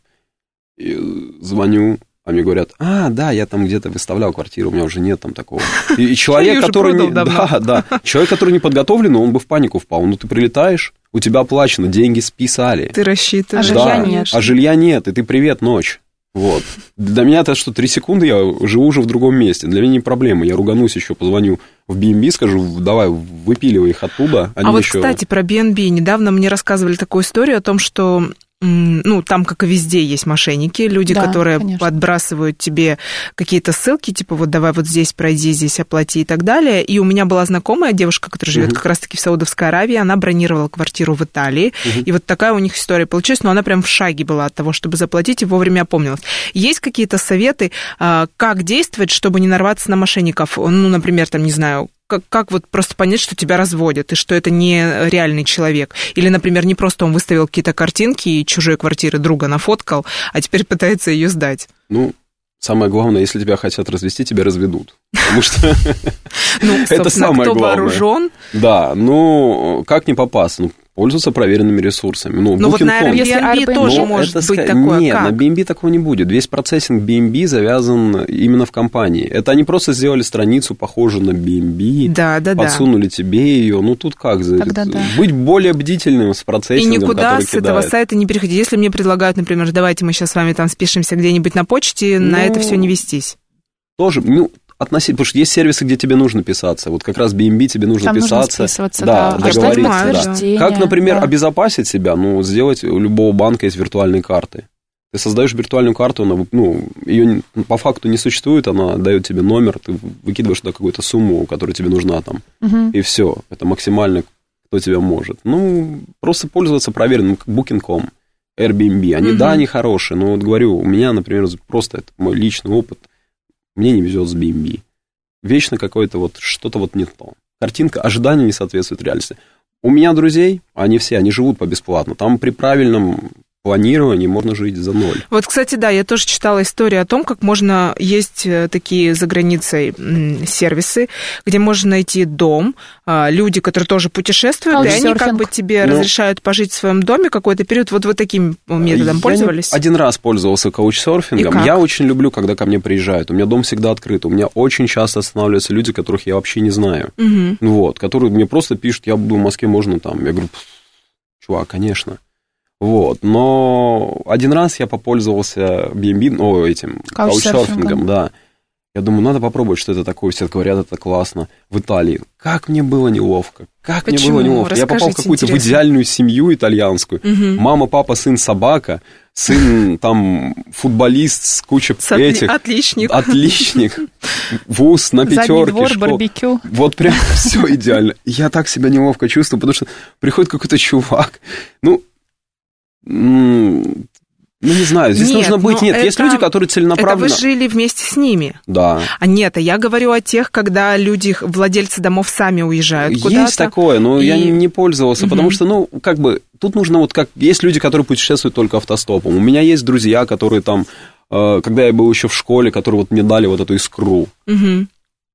и звоню, а мне говорят, а, да, я там где-то выставлял квартиру, у меня уже нет там такого. И, и человек, который не, да, да, человек, который не подготовлен, он бы в панику впал. Ну, ты прилетаешь, у тебя оплачено, деньги списали. Ты рассчитываешь. А да, жилья нет. А жилья нет, и ты привет, ночь. Вот. Для меня это что, три секунды, я живу уже в другом месте. Для меня не проблема. Я руганусь еще, позвоню в би энд би, скажу, давай, выпиливай их оттуда. Они а вот, еще... кстати, про би энд би. Недавно мне рассказывали такую историю о том, что... Ну, там, как и везде, есть мошенники, люди, да, которые конечно. подбрасывают тебе какие-то ссылки, типа, вот давай вот здесь пройди, здесь оплати и так далее. И у меня была знакомая девушка, которая живет uh-huh. как раз-таки в Саудовской Аравии, она бронировала квартиру в Италии, uh-huh. и вот такая у них история получилась, но она прям в шаге была от того, чтобы заплатить, и вовремя опомнилась. Есть какие-то советы, как действовать, чтобы не нарваться на мошенников? Ну, например, там, не знаю, Как, как вот просто понять, что тебя разводят, и что это не реальный человек? Или, например, не просто он выставил какие-то картинки и чужой квартиры друга нафоткал, а теперь пытается ее сдать? Ну, самое главное, если тебя хотят развести, тебя разведут. Потому что это самое главное. Кто вооружен? Да, ну, как не попасться? пользоваться проверенными ресурсами. Ну, ну вот на Airbnb тоже но может это, быть такое. Нет, как? на би энд би такого не будет. Весь процессинг би энд би завязан именно в компании. Это они просто сделали страницу, похожую на би энд би, да, да, подсунули да. тебе ее. Ну, тут как? Тогда да. Быть более бдительным с процессингом, и никуда который с этого кидает. сайта не переходить. Если мне предлагают, например, давайте мы сейчас с вами там спишемся где-нибудь на почте, ну, на это все не вестись. Тоже, ну, относительно, потому что есть сервисы, где тебе нужно писаться. Вот как раз би энд би тебе нужно там писаться. Нужно да, да, договориться. Да. Как, например, да. обезопасить себя? Ну, сделать у любого банка есть виртуальные карты. Ты создаешь виртуальную карту, она, ну, ее по факту не существует, она дает тебе номер, ты выкидываешь туда какую-то сумму, которая тебе нужна там, угу. и все. Это максимально кто тебя может. Ну, просто пользоваться проверенным, как букинг точка ком, Airbnb. Они, угу. да, они хорошие, но вот говорю, у меня, например, просто это мой личный опыт, мне не везет с би энд би. Вечно какое-то вот, что-то вот не то. Картинка, ожидания не соответствуют реальности. У меня друзей, они все, они живут по бесплатно. Там при правильном планировании можно жить за ноль. Вот, кстати, да, я тоже читала историю о том, как можно, есть такие за границей сервисы, где можно найти дом, люди, которые тоже путешествуют, и они как бы тебе ну, разрешают пожить в своем доме какой-то период. Вот вы таким методом я пользовались? Один раз пользовался каучсерфингом. Я очень люблю, когда ко мне приезжают. У меня дом всегда открыт. У меня очень часто останавливаются люди, которых я вообще не знаю. Угу. Вот, которые мне просто пишут, я буду в Москве, можно там. Я говорю, чувак, конечно. Вот, но один раз я попользовался би энд би, ну, этим каучсерфингом, да. Я думаю, надо попробовать, что это такое. Все говорят, это классно. В Италии. Как мне было неловко. Как Почему? мне было неловко. Расскажите, я попал в какую-то интересно. в идеальную семью итальянскую. Угу. Мама, папа, сын, собака. Сын там футболист с кучей с этих... Отличник. Отличник. Вуз на пятерке. Задний двор, барбекю. Вот прям все идеально. Я так себя неловко чувствую, потому что приходит какой-то чувак. Ну... Ну, не знаю, здесь нет, нужно быть... Нет, это, есть люди, которые целенаправленно... Это вы жили вместе с ними? Да. А нет, я говорю о тех, когда люди, владельцы домов сами уезжают куда-то. Есть такое, но и... я не, не пользовался, угу. потому что, ну, как бы, тут нужно вот как... Есть люди, которые путешествуют только автостопом. У меня есть друзья, которые там, когда я был еще в школе, которые вот мне дали вот эту искру. Угу.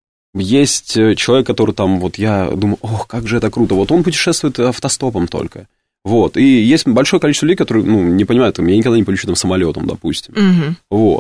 Есть человек, который там, вот я думаю, ох, как же это круто. Вот он путешествует автостопом только. Вот, и есть большое количество людей, которые, ну, не понимают, там, я никогда не полечу там самолетом, допустим. Угу. Вот.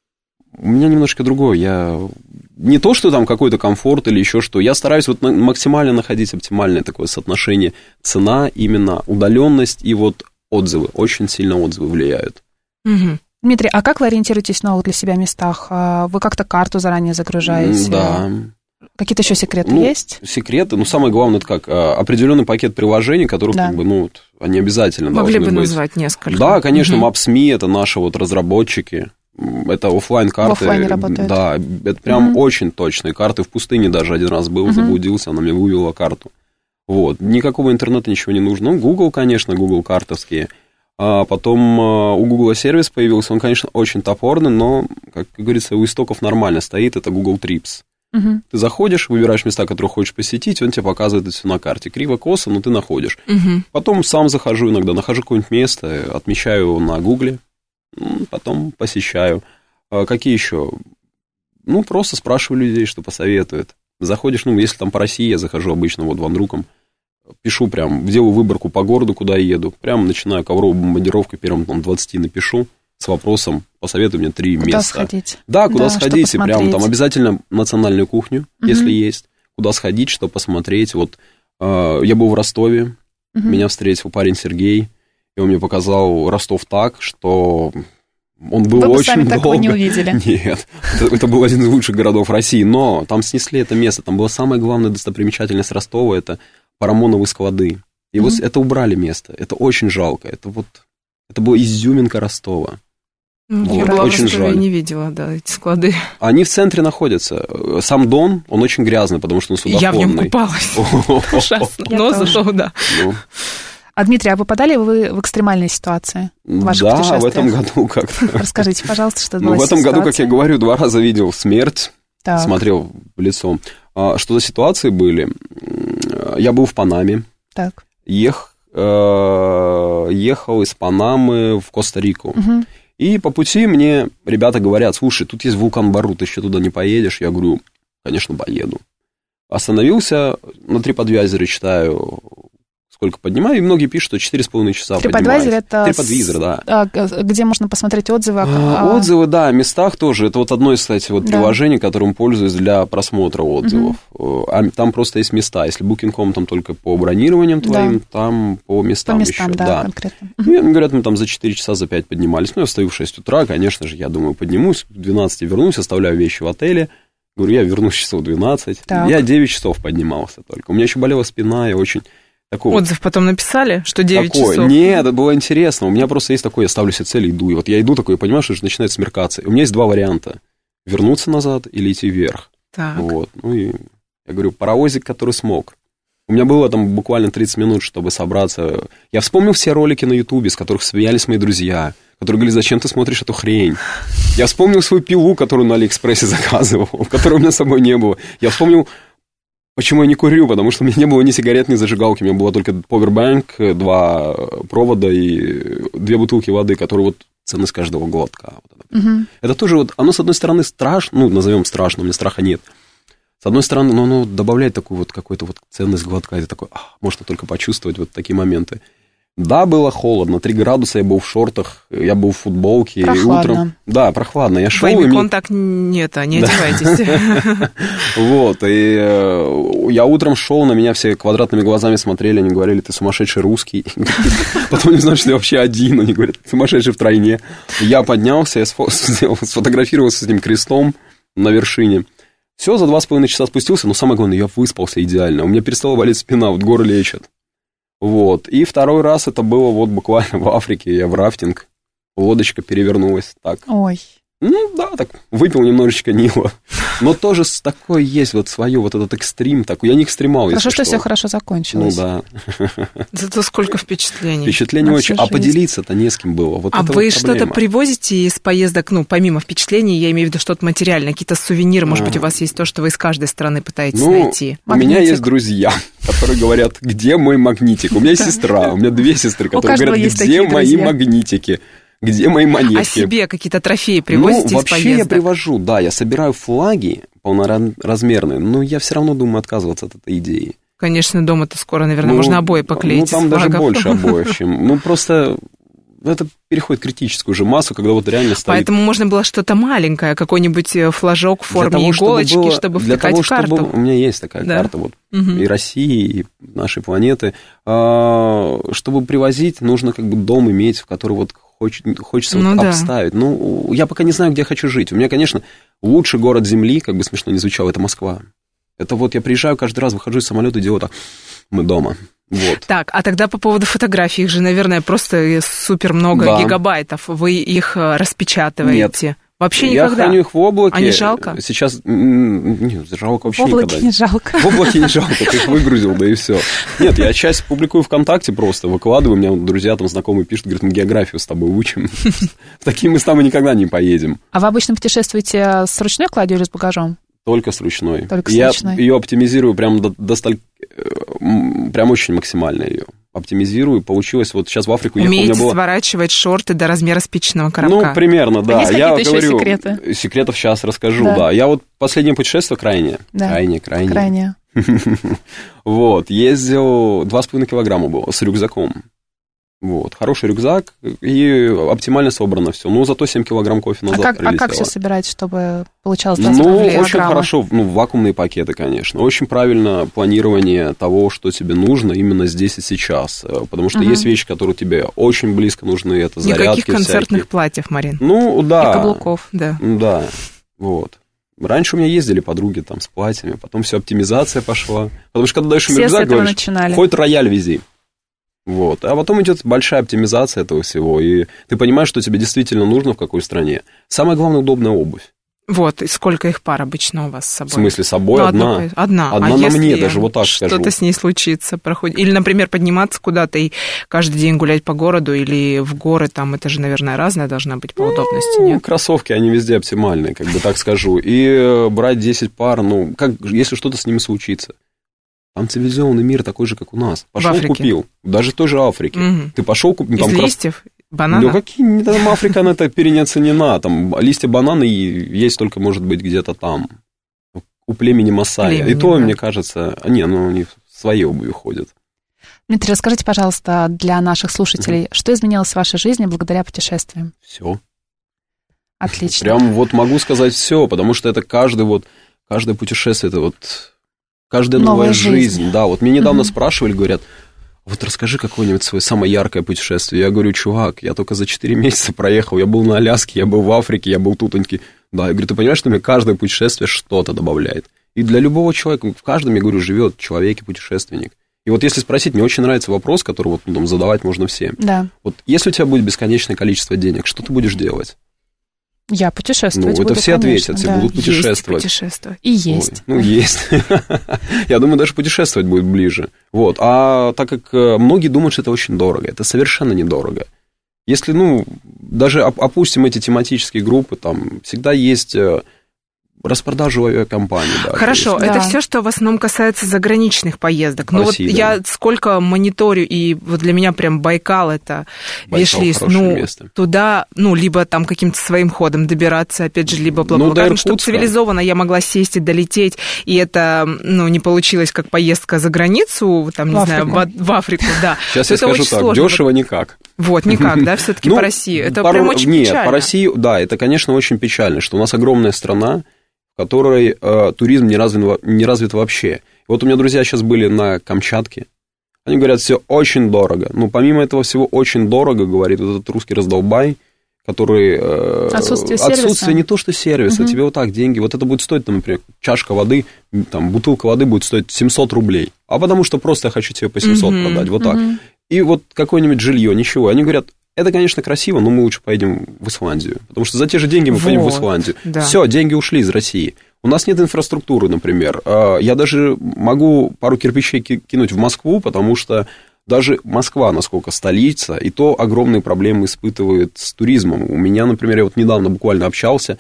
У меня немножко другое, я... Не то, что там какой-то комфорт или еще что, я стараюсь вот максимально находить оптимальное такое соотношение цена, именно удаленность и вот отзывы, очень сильно отзывы влияют. Угу. Дмитрий, а как вы ориентируетесь в новых для себя местах? Вы как-то карту заранее загружаете? Да. Какие-то еще секреты ну, есть? Секреты, ну, самое главное, это как определенный пакет приложений, которых, да. как бы, ну, они обязательно Могли должны бы быть. назвать несколько. Да, конечно, угу. Maps.me, это наши вот разработчики, это офлайн-карты. В офлайне работают. Да, это прям угу. очень точные карты. В пустыне даже один раз был, угу. заблудился, она мне вывела карту. Вот, никакого интернета, ничего не нужно. Ну, Google, конечно, Google картовские. А потом у Google сервис появился, он, конечно, очень топорный, но, как говорится, у истоков нормально стоит, это Google Trips. Угу. Ты заходишь, выбираешь места, которые хочешь посетить, он тебе показывает это все на карте. Криво-косо, но ты находишь. Угу. Потом сам захожу иногда, нахожу какое-нибудь место, отмечаю его на Гугле, потом посещаю. А какие еще? Ну, просто спрашиваю людей, что посоветуют. Заходишь, ну, если там по России, я захожу обычно вот ванруком, пишу прям, делаю выборку по городу, куда я еду, прям начинаю ковровую бомбардировку, первым там двадцати напишу, с вопросом, посоветуй мне три куда места. Куда сходить? Да, куда да, сходить, и прям там обязательно национальную кухню, угу. если есть, куда сходить, что посмотреть. Вот э, я был в Ростове, угу. меня встретил парень Сергей, и он мне показал Ростов так, что он был Вы бы очень сами долго. такого не увидели. Нет, это, это был один из лучших городов России, но там снесли это место, там была самая главная достопримечательность Ростова, это Парамоновы склады. И угу. вот это убрали место, это очень жалко, это вот, это была изюминка Ростова. Вот, я была очень в Ростове, не видела, да, эти склады. Они в центре находятся. Сам Дон, он очень грязный, потому что он судоходный. Я в нем купалась. Ужасно. Но зато, да. А, Дмитрий, а попадали вы в экстремальные ситуации в ваших да, путешествиях? в этом году как-то. Расскажите, пожалуйста, что ну, была в этом ситуация? году, как я говорю, два раза видел смерть, так. смотрел в лицо. А, что за ситуации были? Я был в Панаме. Так. Ех, э, ехал из Панамы в Коста-Рику. Угу. И по пути мне ребята говорят, слушай, тут есть вулкан Бару, ты еще туда не поедешь? Я говорю, конечно, поеду. Остановился, на TripAdvisor читаю, сколько поднимаю, и многие пишут, что четыре с половиной часа поднимаюсь. TripAdvisor это... TripAdvisor, да. Где можно посмотреть отзывы? А, отзывы, да, о местах тоже. Это вот одно из, кстати, вот да. приложений, которым пользуюсь для просмотра отзывов. Угу. А там просто есть места. Если букинг точка ком там только по бронируаниям твоим, да. там по местам, по местам еще. Да, да, конкретно. Угу. И, говорят, мы там за четыре часа, за пять поднимались. Ну, я встаю в шесть утра, конечно же, я думаю, поднимусь, в двенадцать вернусь, оставляю вещи в отеле. Говорю, я вернусь часов в двенадцать. Так. Я девять часов поднимался только. У меня еще болела спина, я очень... Такого. Отзыв потом написали, что девять такой. часов? Нет, это было интересно. У меня просто есть такое, я ставлю себе цель, иду. И вот я иду такой, понимаешь, что начинает смеркаться. И у меня есть два варианта. Вернуться назад или идти вверх. Так. Вот. Ну и я говорю, паровозик, который смог. У меня было там буквально тридцать минут, чтобы собраться. Я вспомнил все ролики на Ютубе, с которых смеялись мои друзья, которые говорили, зачем ты смотришь эту хрень? Я вспомнил свою пилу, которую на Алиэкспрессе заказывал, которой у меня с собой не было. Я вспомнил, почему я не курю, потому что у меня не было ни сигарет, ни зажигалки. У меня было только повербанк, два провода и две бутылки воды, которые вот ценность каждого глотка. Угу. Это тоже вот, оно, с одной стороны, страшно, ну, назовем страшно, у меня страха нет. С одной стороны, но оно добавляет такую вот какую-то вот ценность глотка. Это такое, ах, можно только почувствовать вот такие моменты. Да, было холодно, три градуса, я был в шортах, я был в футболке. Прохладно. И утром... Да, прохладно. Я шел. Ваймикон так нет, не одевайтесь. Вот, и я утром шел, на меня все квадратными глазами смотрели, они говорили, ты сумасшедший русский. Потом не знаю, что я вообще один, они говорят, сумасшедший втройне. Я поднялся, я сфотографировался с этим крестом на вершине. Все, за два с половиной часа спустился, но самое главное, я выспался идеально. У меня перестала болеть спина, вот горы лечат. Вот. И второй раз это было вот буквально в Африке, я в рафтинг, лодочка перевернулась так. Ой. Ну, да, так, выпил немножечко Нила. Но тоже с такой есть вот свое, вот этот экстрим такой. Я не экстремал, Хорошо, если что, что все хорошо закончилось. Ну, да. Зато сколько впечатлений. Впечатлений очень. А поделиться-то не с кем было. Вот а вы вот что-то привозите из поездок, ну, помимо впечатлений, я имею в виду что-то материальное, какие-то сувениры, может а. быть, у вас есть то, что вы из каждой страны пытаетесь ну, найти? У меня есть друзья, которые говорят, где мой магнитик? У меня есть сестра, у меня две сестры, которые говорят, где мои магнитики? Где мои монетки? А себе какие-то трофеи привозите ну, из поездок? вообще я привожу, да, я собираю флаги полноразмерные, но я все равно думаю отказываться от этой идеи. Конечно, дома-то скоро, наверное, ну, можно обои поклеить. Ну, там даже больше обоев, чем... Ну, просто... Это переходит в критическую уже массу, когда вот реально стоит... Поэтому можно было что-то маленькое, какой-нибудь флажок в форме того, иголочки, чтобы, было, чтобы для втыкать того, в карту. Чтобы... У меня есть такая да. карта вот угу. и России, и нашей планеты. А, чтобы привозить, нужно как бы дом иметь, в который вот хоч... хочется ну, вот да. обставить. Ну, я пока не знаю, где я хочу жить. У меня, конечно, лучший город Земли, как бы смешно ни звучало, это Москва. Это вот я приезжаю каждый раз, выхожу из самолета и делаю так, мы дома. Вот. Так, а тогда по поводу фотографий, их же, наверное, просто супер много да. гигабайтов. Вы их распечатываете? Нет. Вообще никогда? Я храню их в облаке. А не жалко? Сейчас, нет, жалко вообще никогда. В облаке не жалко. В облаке не жалко, ты их выгрузил, да и все. Нет, я часть публикую ВКонтакте просто, выкладываю, у меня друзья там знакомые пишут, говорят, мы географию с тобой учим. В такие места мы никогда не поедем. А вы обычно путешествуете с ручной кладью или с багажом? Только с ручной. Только с я ручной. ее оптимизирую прям до, до столь... прям очень максимально ее оптимизирую. Получилось, вот сейчас в Африку ехал. Умеете было... сворачивать шорты до размера спичечного коробка? Ну, примерно, да. Есть я какие-то говорю, еще секреты? Секретов сейчас расскажу, да. да. Я вот последнее путешествие крайнее. Да. Крайнее, крайнее. Крайнее. Вот, ездил, два с половиной килограмма было с рюкзаком. Вот, хороший рюкзак, и оптимально собрано все. Ну, зато семь килограмм кофе назад а как, прилетело. А как все собираете, чтобы получалось два с Ну, половиной очень килограмма? хорошо, ну, вакуумные пакеты, конечно. Очень правильно планирование того, что тебе нужно именно здесь и сейчас. Потому что угу. есть вещи, которые тебе очень близко нужны, это зарядки Никаких концертных всякие. платьев, Марин. Ну, да. И каблуков, да. Да, вот. Раньше у меня ездили подруги там с платьями, потом все оптимизация пошла. Потому что когда даешь им рюкзак, говоришь, начинали. хоть рояль вези. Вот. А потом идет большая оптимизация этого всего, и ты понимаешь, что тебе действительно нужно в какой стране. Самое главное, удобная обувь. Вот, и сколько их пар обычно у вас с собой? В смысле, с собой ну, одна? Одна. Одна, одна а на если мне, даже вот так скажу. Что-то с ней случится, проходит. Или, например, подниматься куда-то и каждый день гулять по городу или в горы, там это же, наверное, разное должна быть по удобности, ну, нет? Кроссовки, они везде оптимальные, как бы так скажу. И брать десять пар, ну, как, если что-то с ними случится. Там цивилизованный мир такой же, как у нас. Пошел купил. Даже в той же Африке. Угу. Ты пошел купил. Из там листьев? Крос... Банана? Ну, какие там Африка, она это переоценена. Там листья банана есть только, может быть, где-то там. У племени Масаи. Племени, и то, да. мне кажется... Не, ну, они в своей обуви ходят. Дмитрий, расскажите, пожалуйста, для наших слушателей, угу. что изменилось в вашей жизни благодаря путешествиям? Все. Отлично. Прям вот могу сказать все, потому что это каждый вот... Каждое путешествие, это вот... Каждая новая, новая жизнь. жизнь. Да, вот мне недавно угу. спрашивали, говорят, вот расскажи какое-нибудь свое самое яркое путешествие. Я говорю, чувак, я только за четыре месяца проехал, я был на Аляске, я был в Африке, я был тут. Они такие, да, я говорю, ты понимаешь, что мне каждое путешествие что-то добавляет. И для любого человека, в каждом, я говорю, живет человек и путешественник. И вот если спросить, мне очень нравится вопрос, который вот, ну, там, задавать можно всем. Да. Вот если у тебя будет бесконечное количество денег, что ты будешь делать? Я путешествовать Ну, буду, это все конечно, ответят, все да. будут путешествовать. Есть путешествовать. И есть. Ой, ну, есть. Я думаю, даже путешествовать будет ближе. Вот. А так как многие думают, что это очень дорого, это совершенно недорого. Если, ну, даже опустим эти тематические группы, там всегда есть распродажу авиакомпаний. Да, Хорошо, есть, это да. все, что в основном касается заграничных поездок. По Ну России, вот да. я сколько мониторю, и вот для меня прям Байкал это Байкал виш-лист. хорошее Ну, место. туда, ну, либо там каким-то своим ходом добираться, опять же, либо Ну, до Блаблакаром, чтобы Иркутска. цивилизованно я могла сесть и долететь, и это, ну, не получилось как поездка за границу, там, не В знаю, Африку. в, в Африку, да. Сейчас То я это скажу очень так, сложно. дешево никак. Вот, никак, да, все-таки Ну, по России. Это пару- прям очень Нет, печально. по России, да, это, конечно, очень печально, что у нас огромная страна, в которой э, туризм не развит, не развит вообще. Вот у меня друзья сейчас были на Камчатке, они говорят, все очень дорого. Ну, помимо этого всего очень дорого, говорит вот этот русский раздолбай, который... Э, Отсутствие сервиса. Отсутствие не то, что сервиса, Мгм. тебе вот так деньги, вот это будет стоить, там, например, чашка воды, там, бутылка воды будет стоить семьсот рублей, а потому что просто я хочу тебе по семьсот Мгм. продать, вот так. Мгм. И вот какое-нибудь жилье, ничего. Они говорят, это, конечно, красиво, но мы лучше поедем в Исландию. Потому что за те же деньги мы поедем в Вот, Исландию. да. Все, деньги ушли из России. У нас нет инфраструктуры, например. Я даже могу пару кирпичей кинуть в Москву, потому что даже Москва, насколько столица, и то огромные проблемы испытывает с туризмом. У меня, например, я вот недавно буквально общался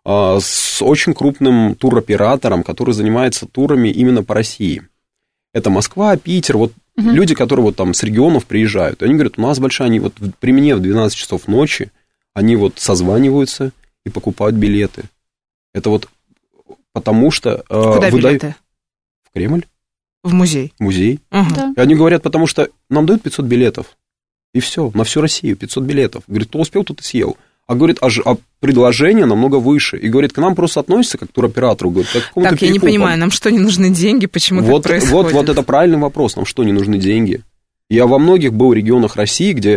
с очень крупным туроператором, который занимается турами именно по России. Это Москва, Питер, вот угу. люди, которые вот там с регионов приезжают. Они говорят, у нас большая, они вот при мне в двенадцать часов ночи, они вот созваниваются и покупают билеты. Это вот потому что... Куда выдают... билеты? В Кремль. В музей. Музей. Угу. Да. И они говорят, потому что нам дают пятьсот билетов. И все, на всю Россию пятьсот билетов. Говорит, кто успел, тот и съел. А говорит, а, ж, а предложение намного выше. И говорит, к нам просто относятся как к туроператору. Говорит, как к какому-то Так, я не перекупам. понимаю, нам что, не нужны деньги? Почему вот, так происходит? Вот, вот это правильный вопрос. Нам что, не нужны деньги? Я во многих был регионах России, где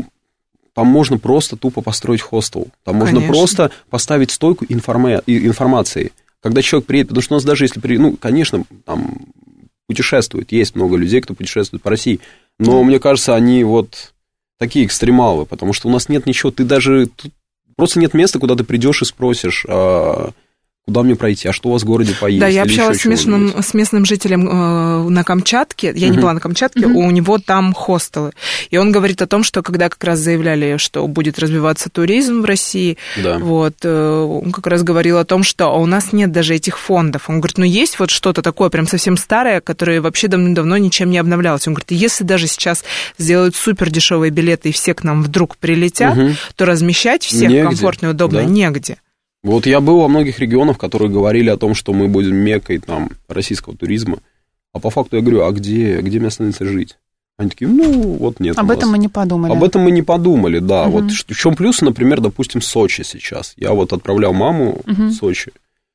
там можно просто тупо построить хостел. Там Конечно. можно просто поставить стойку информа- информации. Когда человек приедет, потому что у нас даже если приедет, ну, конечно, там путешествует, есть много людей, кто путешествует по России, но мне кажется, они вот такие экстремалы, потому что у нас нет ничего, ты даже, тут просто нет места, куда ты придешь и спросишь, а, куда мне пройти, а что у вас в городе поесть? Да, я или общалась с еще местным, чего-нибудь. с местным жителем э, на Камчатке, я Мгм. не была на Камчатке, Мгм. у него там хостелы, и он говорит о том, что когда как раз заявляли, что будет развиваться туризм в России, Да. вот, э, он как раз говорил о том, что у нас нет даже этих фондов. Он говорит, ну есть вот что-то такое прям совсем старое, которое вообще давно ничем не обновлялось. Он говорит, если даже сейчас сделают супер дешевые билеты и все к нам вдруг прилетят, Мгм. то размещать всех Негде, комфортно и удобно да. негде. Вот я был во многих регионах, которые говорили о том, что мы будем меккой там российского туризма, а по факту я говорю, а где, где мне остановиться жить? Они такие, ну, вот нет. Об у этом нас. мы не подумали. Об этом мы не подумали, да. Мгм. Вот в чем плюс, например, допустим, Сочи сейчас. Я вот отправлял маму Мгм. в Сочи.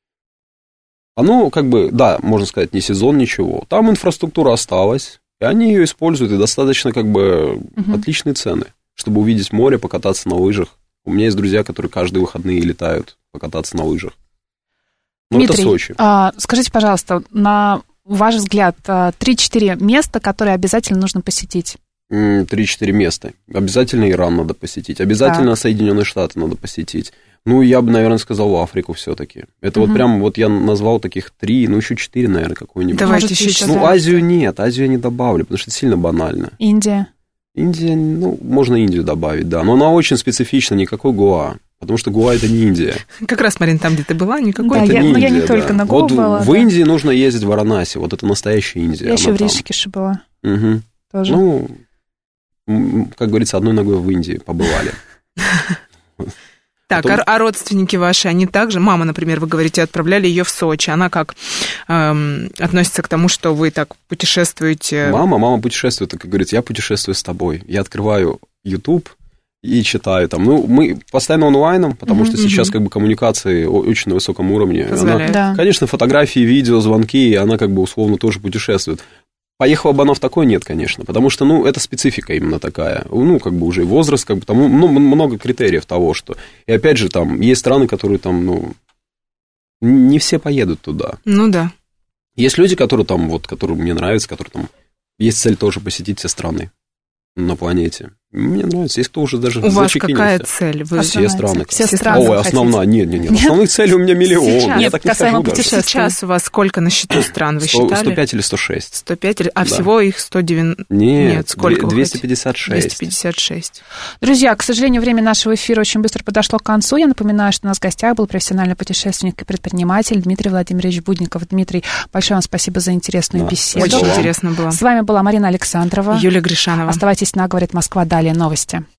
Оно, как бы, да, можно сказать, не сезон, ничего. Там инфраструктура осталась, и они ее используют, и достаточно, как бы, Мгм. отличные цены, чтобы увидеть море, покататься на лыжах. У меня есть друзья, которые каждые выходные летают покататься на лыжах. Ну, это Дмитрий, Сочи. а, скажите, пожалуйста, на ваш взгляд, а, три-четыре места, которые обязательно нужно посетить? М, Три-четыре места. Обязательно Иран надо посетить, обязательно Соединенные Штаты надо посетить. Ну, я бы, наверное, сказал Африку все-таки. Это Мгм. вот прям, вот я назвал таких три, ну, еще четыре, наверное, какой-нибудь. Давайте Может, еще еще, четыре. Ну, Азию нет, Азию я не добавлю, потому что это сильно банально. Индия. Индия, ну, можно Индию добавить, да, но она очень специфична, никакой Гоа, потому что Гоа это не Индия. Как раз, Марин, там, где ты была, никакой... Да, это я- не ну, я не Индия, только да. на Гоа Вот была, в да. Индии нужно ездить в Варанаси, вот это настоящая Индия. Я еще она в там. Ришикеше была Мгм. тоже. Ну, м, как говорится, одной ногой в Индии побывали. Так, Потом- а, а родственники ваши, они также, мама, например, вы говорите, отправляли ее в Сочи, она как эм, относится к тому, что вы так путешествуете? Мама, мама путешествует, как говорится, я путешествую с тобой. Я открываю YouTube и читаю там. Ну, мы постоянно онлайном, потому Мгм, что сейчас мгм. как бы коммуникации о- очень на высоком уровне. Она, Позволяет. Да. конечно, фотографии, видео, звонки, и она как бы условно тоже путешествует. Поехала бы она в такой? Нет, конечно, потому что, ну, это специфика именно такая. Ну, как бы уже и возраст, как бы там ну, много критериев того, что... И опять же, там, есть страны, которые там, ну, не все поедут туда. Ну да. Есть люди, которые там, вот, которые мне нравятся, которые там... Есть цель тоже посетить все страны на планете. Мне нравится. Есть кто уже даже у вас какая цель? Вы все страны. Все страны. Ой, основная. Нет, нет, нет. Основных целей у меня миллион. Сейчас. Я так не Касаемо скажу даже. Сейчас у вас сколько на счету стран, вы считали? сто пять или сто шесть. сто пять, а Да. всего их сто девяносто? Нет, Нет, сколько? двести пятьдесят шесть. двести пятьдесят шесть. Друзья, к сожалению, время нашего эфира очень быстро подошло к концу. Я напоминаю, что у нас в гостях был профессиональный путешественник и предприниматель Дмитрий Владимирович Будников. Дмитрий, большое вам спасибо за интересную Да, беседу. Очень Спасибо. интересно было. С вами была Марина Александрова. Юлия Гришанова. Оставайтесь на «Говорит Москва». Далее новости.